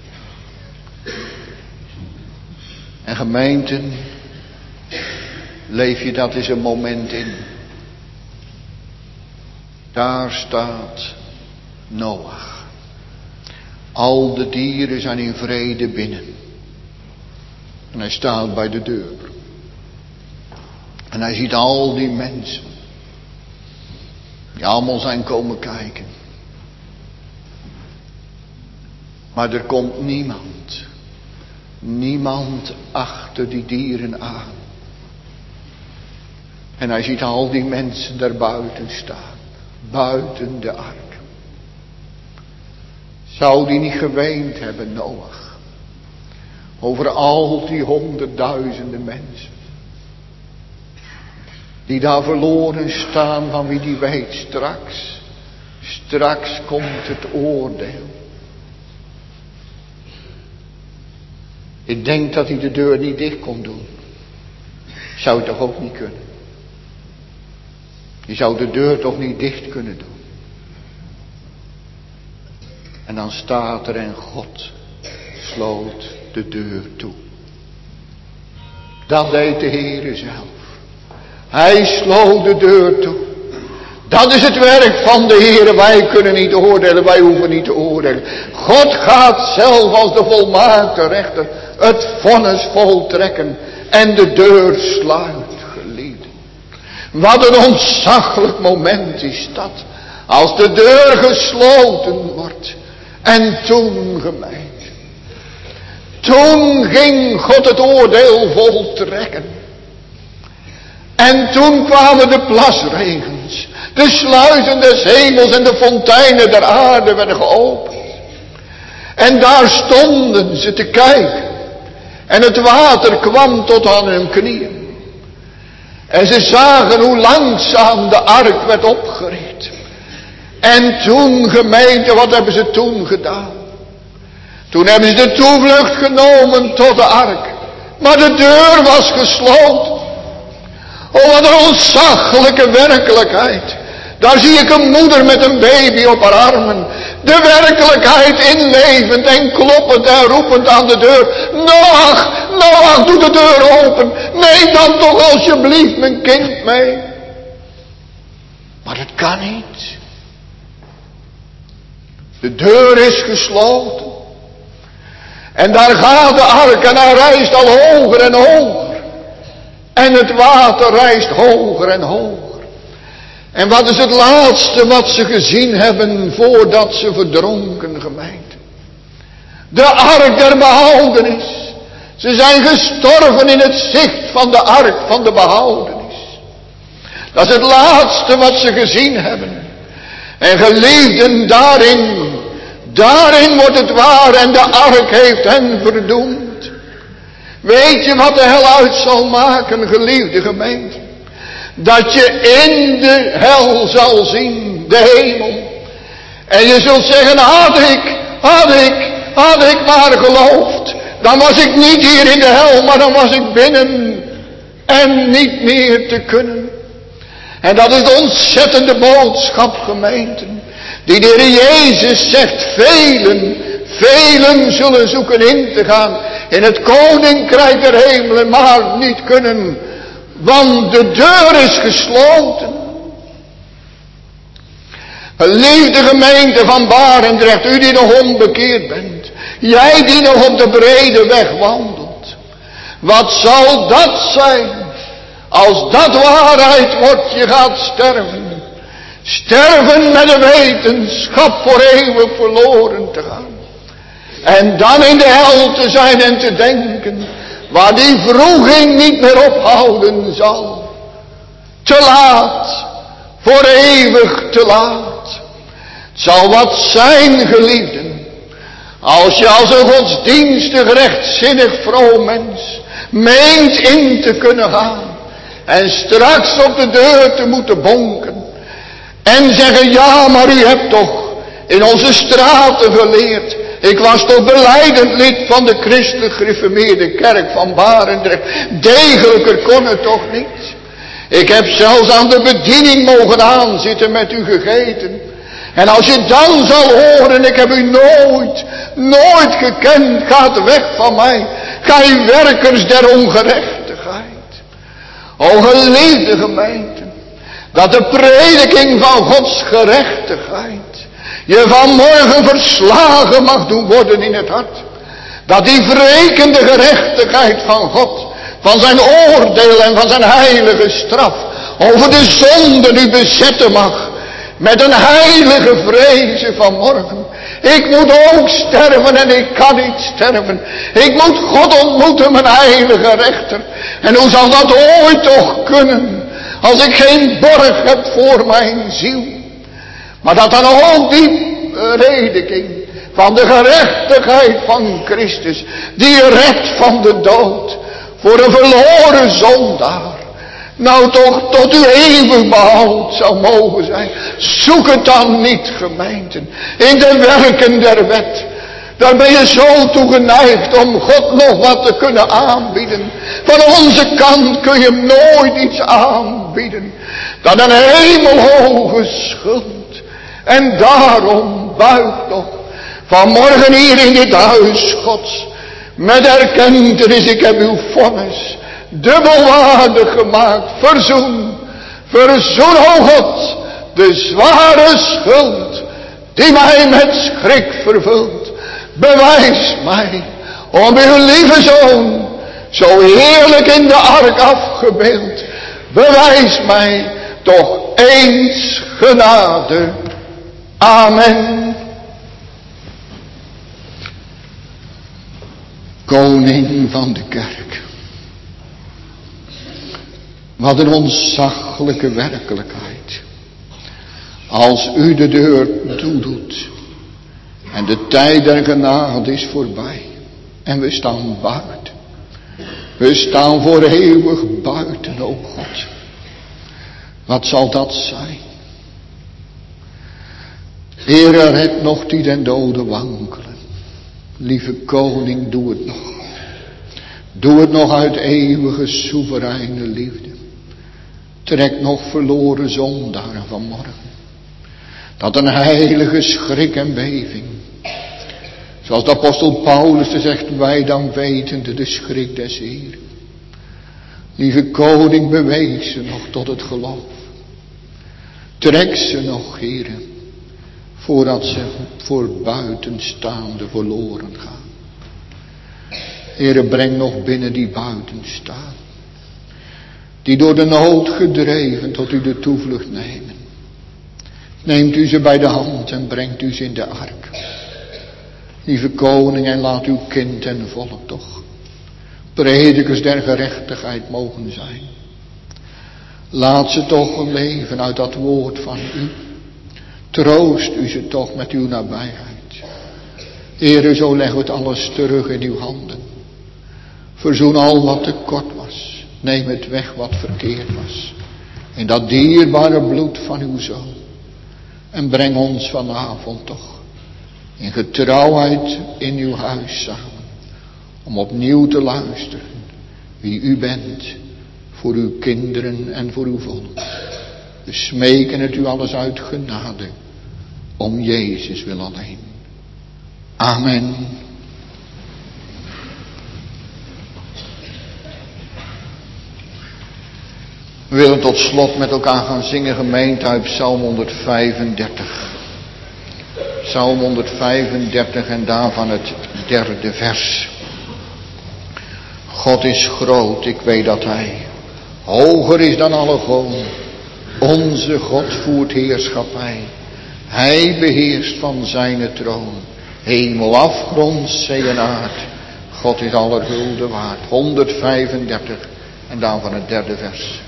En gemeenten, leef je dat eens een moment in. Daar staat Noach. Al de dieren zijn in vrede binnen. En hij staat bij de deur. En hij ziet al die mensen. Die allemaal zijn komen kijken. Maar er komt niemand. Niemand achter die dieren aan. En hij ziet al die mensen daar buiten staan. Buiten de ark. Zou die niet geweend hebben, Noach? Over al die 100.000 mensen. Die daar verloren staan, van wie die weet straks komt het oordeel. Ik denk dat hij de deur niet dicht kon doen. Zou het toch ook niet kunnen? Je zou de deur toch niet dicht kunnen doen? En dan staat er: en God sloot de deur toe. Dat deed de Heere zelf. Hij sloot de deur toe. Dat is het werk van de Heere. Wij kunnen niet oordelen. Wij hoeven niet te oordelen. God gaat zelf als de volmaakte rechter het vonnis voltrekken. En de deur sluit, geliefden. Wat een ontzaglijk moment is dat. Als de deur gesloten wordt. En toen, gemeente. Toen ging God het oordeel voltrekken. En toen kwamen de plasregens. De sluizen des hemels en de fonteinen der aarde werden geopend. En daar stonden ze te kijken. En het water kwam tot aan hun knieën. En ze zagen hoe langzaam de ark werd opgericht. En toen, gemeente, wat hebben ze toen gedaan? Toen hebben ze de toevlucht genomen tot de ark. Maar de deur was gesloten. Oh, wat een ontzaglijke werkelijkheid. Daar zie ik een moeder met een baby op haar armen. De werkelijkheid inlevend en kloppend en roepend aan de deur. Noach, doe de deur open. Neem dan toch alsjeblieft mijn kind mee. Maar het kan niet. De deur is gesloten. En daar gaat de ark en hij reist al hoger en hoger. En het water reist hoger en hoger. En wat is het laatste wat ze gezien hebben voordat ze verdronken, gemeente? De ark der behoudenis. Ze zijn gestorven in het zicht van de ark van de behoudenis. Dat is het laatste wat ze gezien hebben. En geliefden, daarin wordt het waar en de ark heeft hen verdoemd. Weet je wat de hel uit zal maken, geliefde gemeente? Dat je in de hel zal zien, de hemel. En je zult zeggen, had ik maar geloofd. Dan was ik niet hier in de hel, maar dan was ik binnen en niet meer te kunnen. En dat is de ontzettende boodschap, gemeenten. Die de Heer Jezus zegt, velen zullen zoeken in te gaan in het koninkrijk der hemelen, maar niet kunnen. Want de deur is gesloten. Geliefde gemeente van Barendrecht, u die nog onbekeerd bent. Jij die nog op de brede weg wandelt. Wat zal dat zijn? Als dat waarheid wordt, je gaat sterven. Sterven met de wetenschap voor eeuwig verloren te gaan. En dan in de hel te zijn en te denken, waar die wroeging niet meer ophouden zal. Te laat. Voor eeuwig te laat. Het zal wat zijn, geliefden. Als je als een godsdienstig, rechtzinnig, vroom mens meent in te kunnen gaan. En straks op de deur te moeten bonken. En zeggen, ja, maar u hebt toch in onze straten geleerd. Ik was toch belijdend lid van de christelijk gereformeerde kerk van Barendrecht. Degelijker kon het toch niet. Ik heb zelfs aan de bediening mogen aanzitten met u gegeten. En als je dan zal horen, ik heb u nooit gekend, gaat weg van mij. Gij werkers der ongerechtigheid. O geliefde gemeente, dat de prediking van Gods gerechtigheid je vanmorgen verslagen mag doen worden in het hart. Dat die wrekende gerechtigheid van God, van zijn oordeel en van zijn heilige straf, over de zonde u bezetten mag. Met een heilige vrezen vanmorgen. Ik moet ook sterven en ik kan niet sterven. Ik moet God ontmoeten, mijn heilige rechter. En hoe zal dat ooit toch kunnen, als ik geen borg heb voor mijn ziel? Maar dat dan ook die prediking van de gerechtigheid van Christus, die redt van de dood, voor een verloren zondaar, nou toch tot uw eeuwig behoud zou mogen zijn. Zoek het dan niet, gemeenten, in de werken der wet. Daar ben je zo toe geneigd om God nog wat te kunnen aanbieden. Van onze kant kun je hem nooit iets aanbieden dan een hemelhoge schuld. En daarom buig toch vanmorgen hier in dit huis Gods met erkentenis, ik heb uw vonnis dubbelwaardig gemaakt. Verzoen, o God, de zware schuld die mij met schrik vervult. Bewijs mij om uw lieve zoon, zo heerlijk in de ark afgebeeld. Bewijs mij toch eens genade. Amen. Koning van de kerk. Wat een ontzaglijke werkelijkheid. Als u de deur toedoet en de tijd der genade is voorbij en we staan buiten. We staan voor eeuwig buiten, o God. Wat zal dat zijn? Heere, red nog die den dode wankelen. Lieve koning, doe het nog. Doe het nog uit eeuwige soevereine liefde. Trek nog verloren zondaren vanmorgen. Dat een heilige schrik en beving. Zoals de apostel Paulus zegt, wij dan wetende de schrik des Heeren. Lieve koning, beweeg ze nog tot het geloof. Trek ze nog, Heere, voordat ze voor buitenstaande verloren gaan. Heere, breng nog binnen die buiten staan, die door de nood gedreven tot u de toevlucht nemen. Neemt u ze bij de hand en brengt u ze in de ark. Lieve koning, en laat uw kind en volk toch predikers der gerechtigheid mogen zijn. Laat ze toch leven uit dat woord van u. Troost u ze toch met uw nabijheid. Heere, zo leggen we het alles terug in uw handen. Verzoen al wat tekort was. Neem het weg wat verkeerd was. In dat dierbare bloed van uw Zoon. En breng ons vanavond toch in getrouwheid in uw huis samen. Om opnieuw te luisteren wie u bent voor uw kinderen en voor uw volk. We smeken het u alles uit genade. Om Jezus wil alleen. Amen. We willen tot slot met elkaar gaan zingen, gemeente, uit Psalm 135. Psalm 135 en daarvan het 3e vers. God is groot, ik weet dat Hij hoger is dan alle goden. Onze God voert heerschappij. Hij beheerst van zijn troon. Hemel, afgrond, zee en aard. God is aller hulde waard. 135 en daarvan het 3e vers.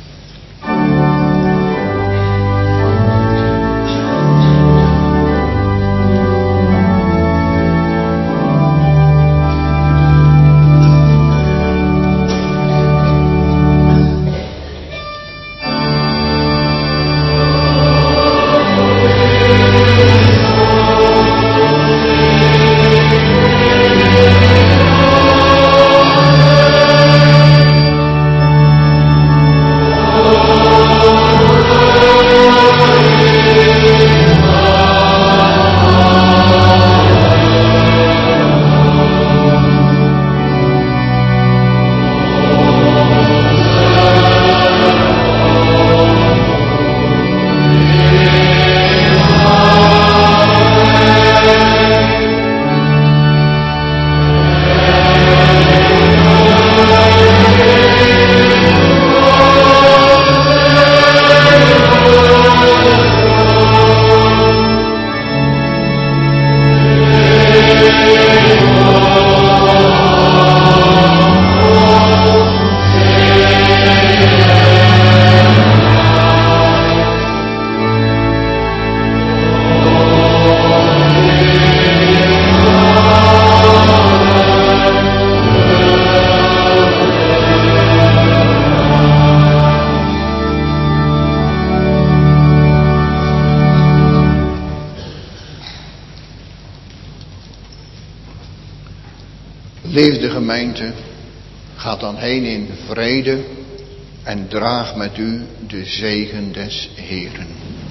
Leef de gemeente, gaat dan heen in vrede en draag met u de zegen des Heeren.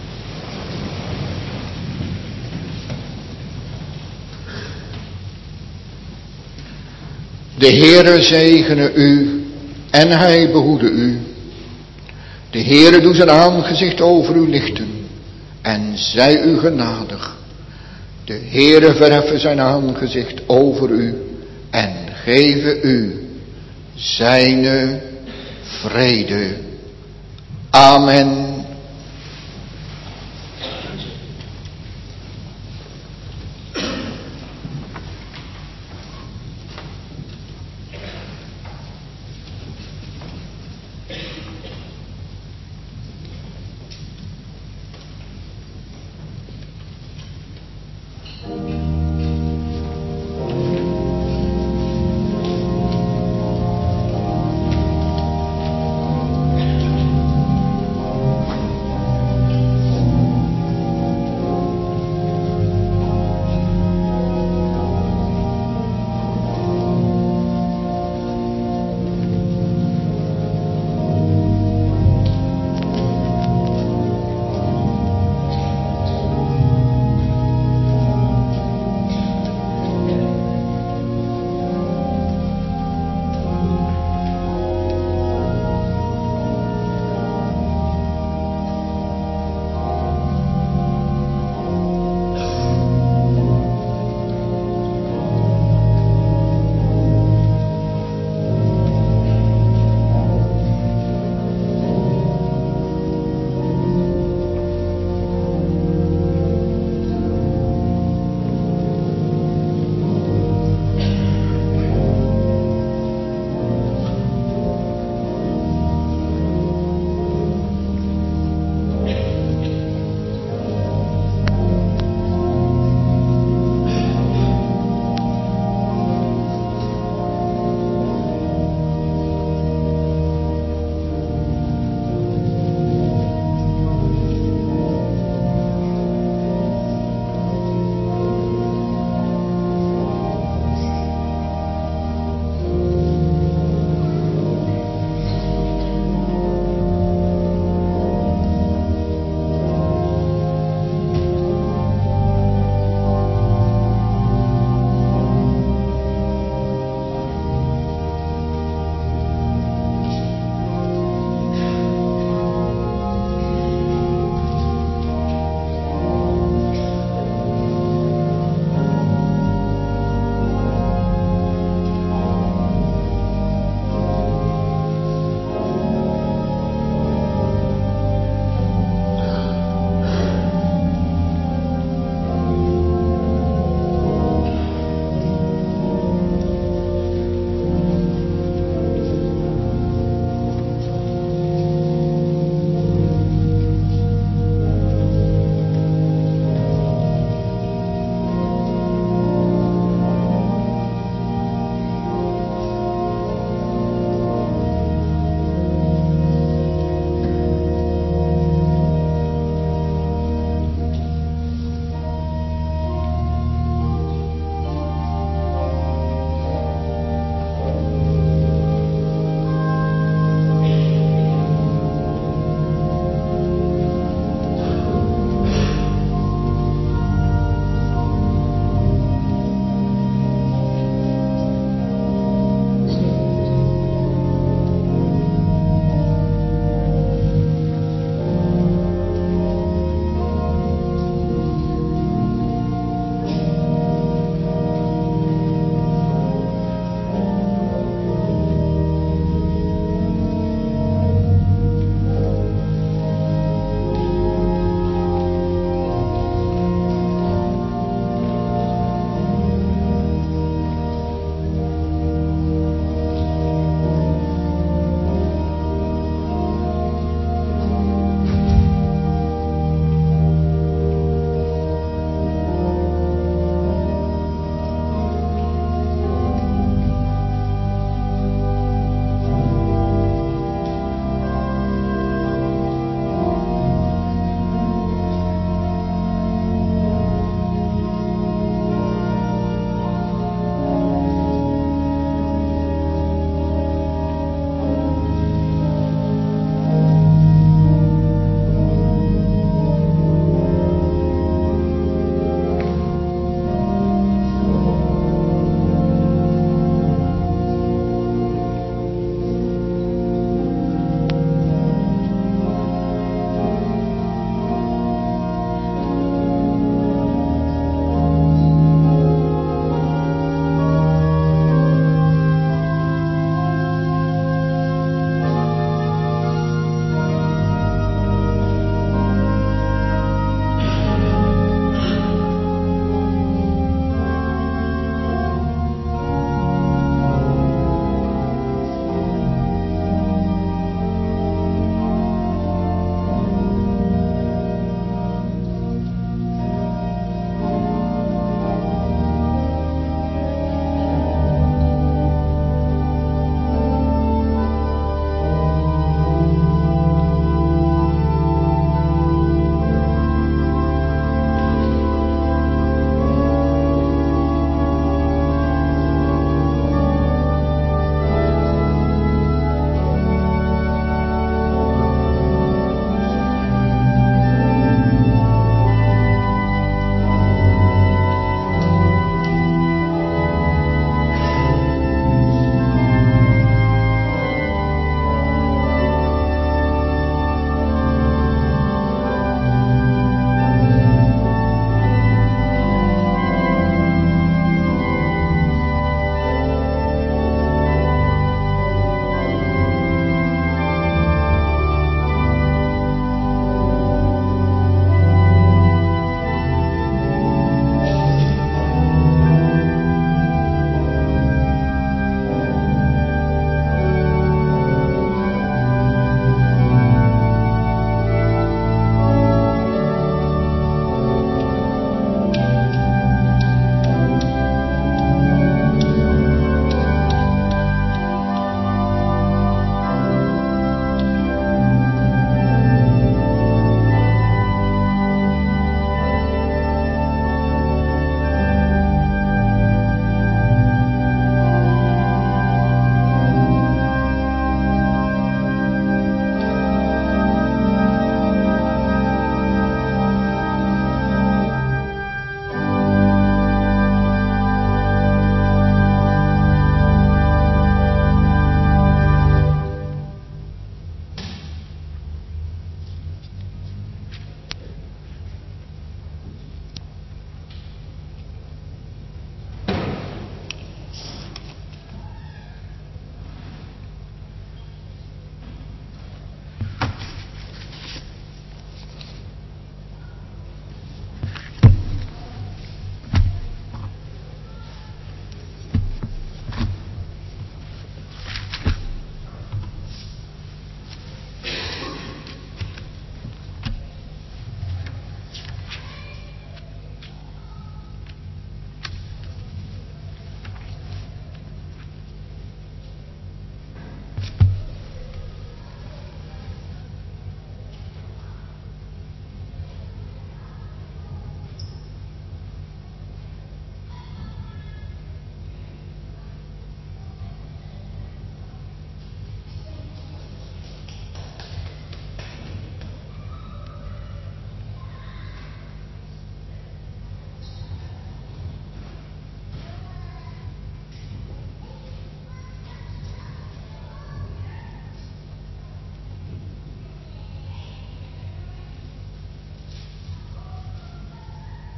De Heere zegene u en hij behoede u. De Heere doet zijn aangezicht over u lichten en zij u genadig. De Heere verheffen zijn aangezicht over u en geven u zijne vrede. Amen.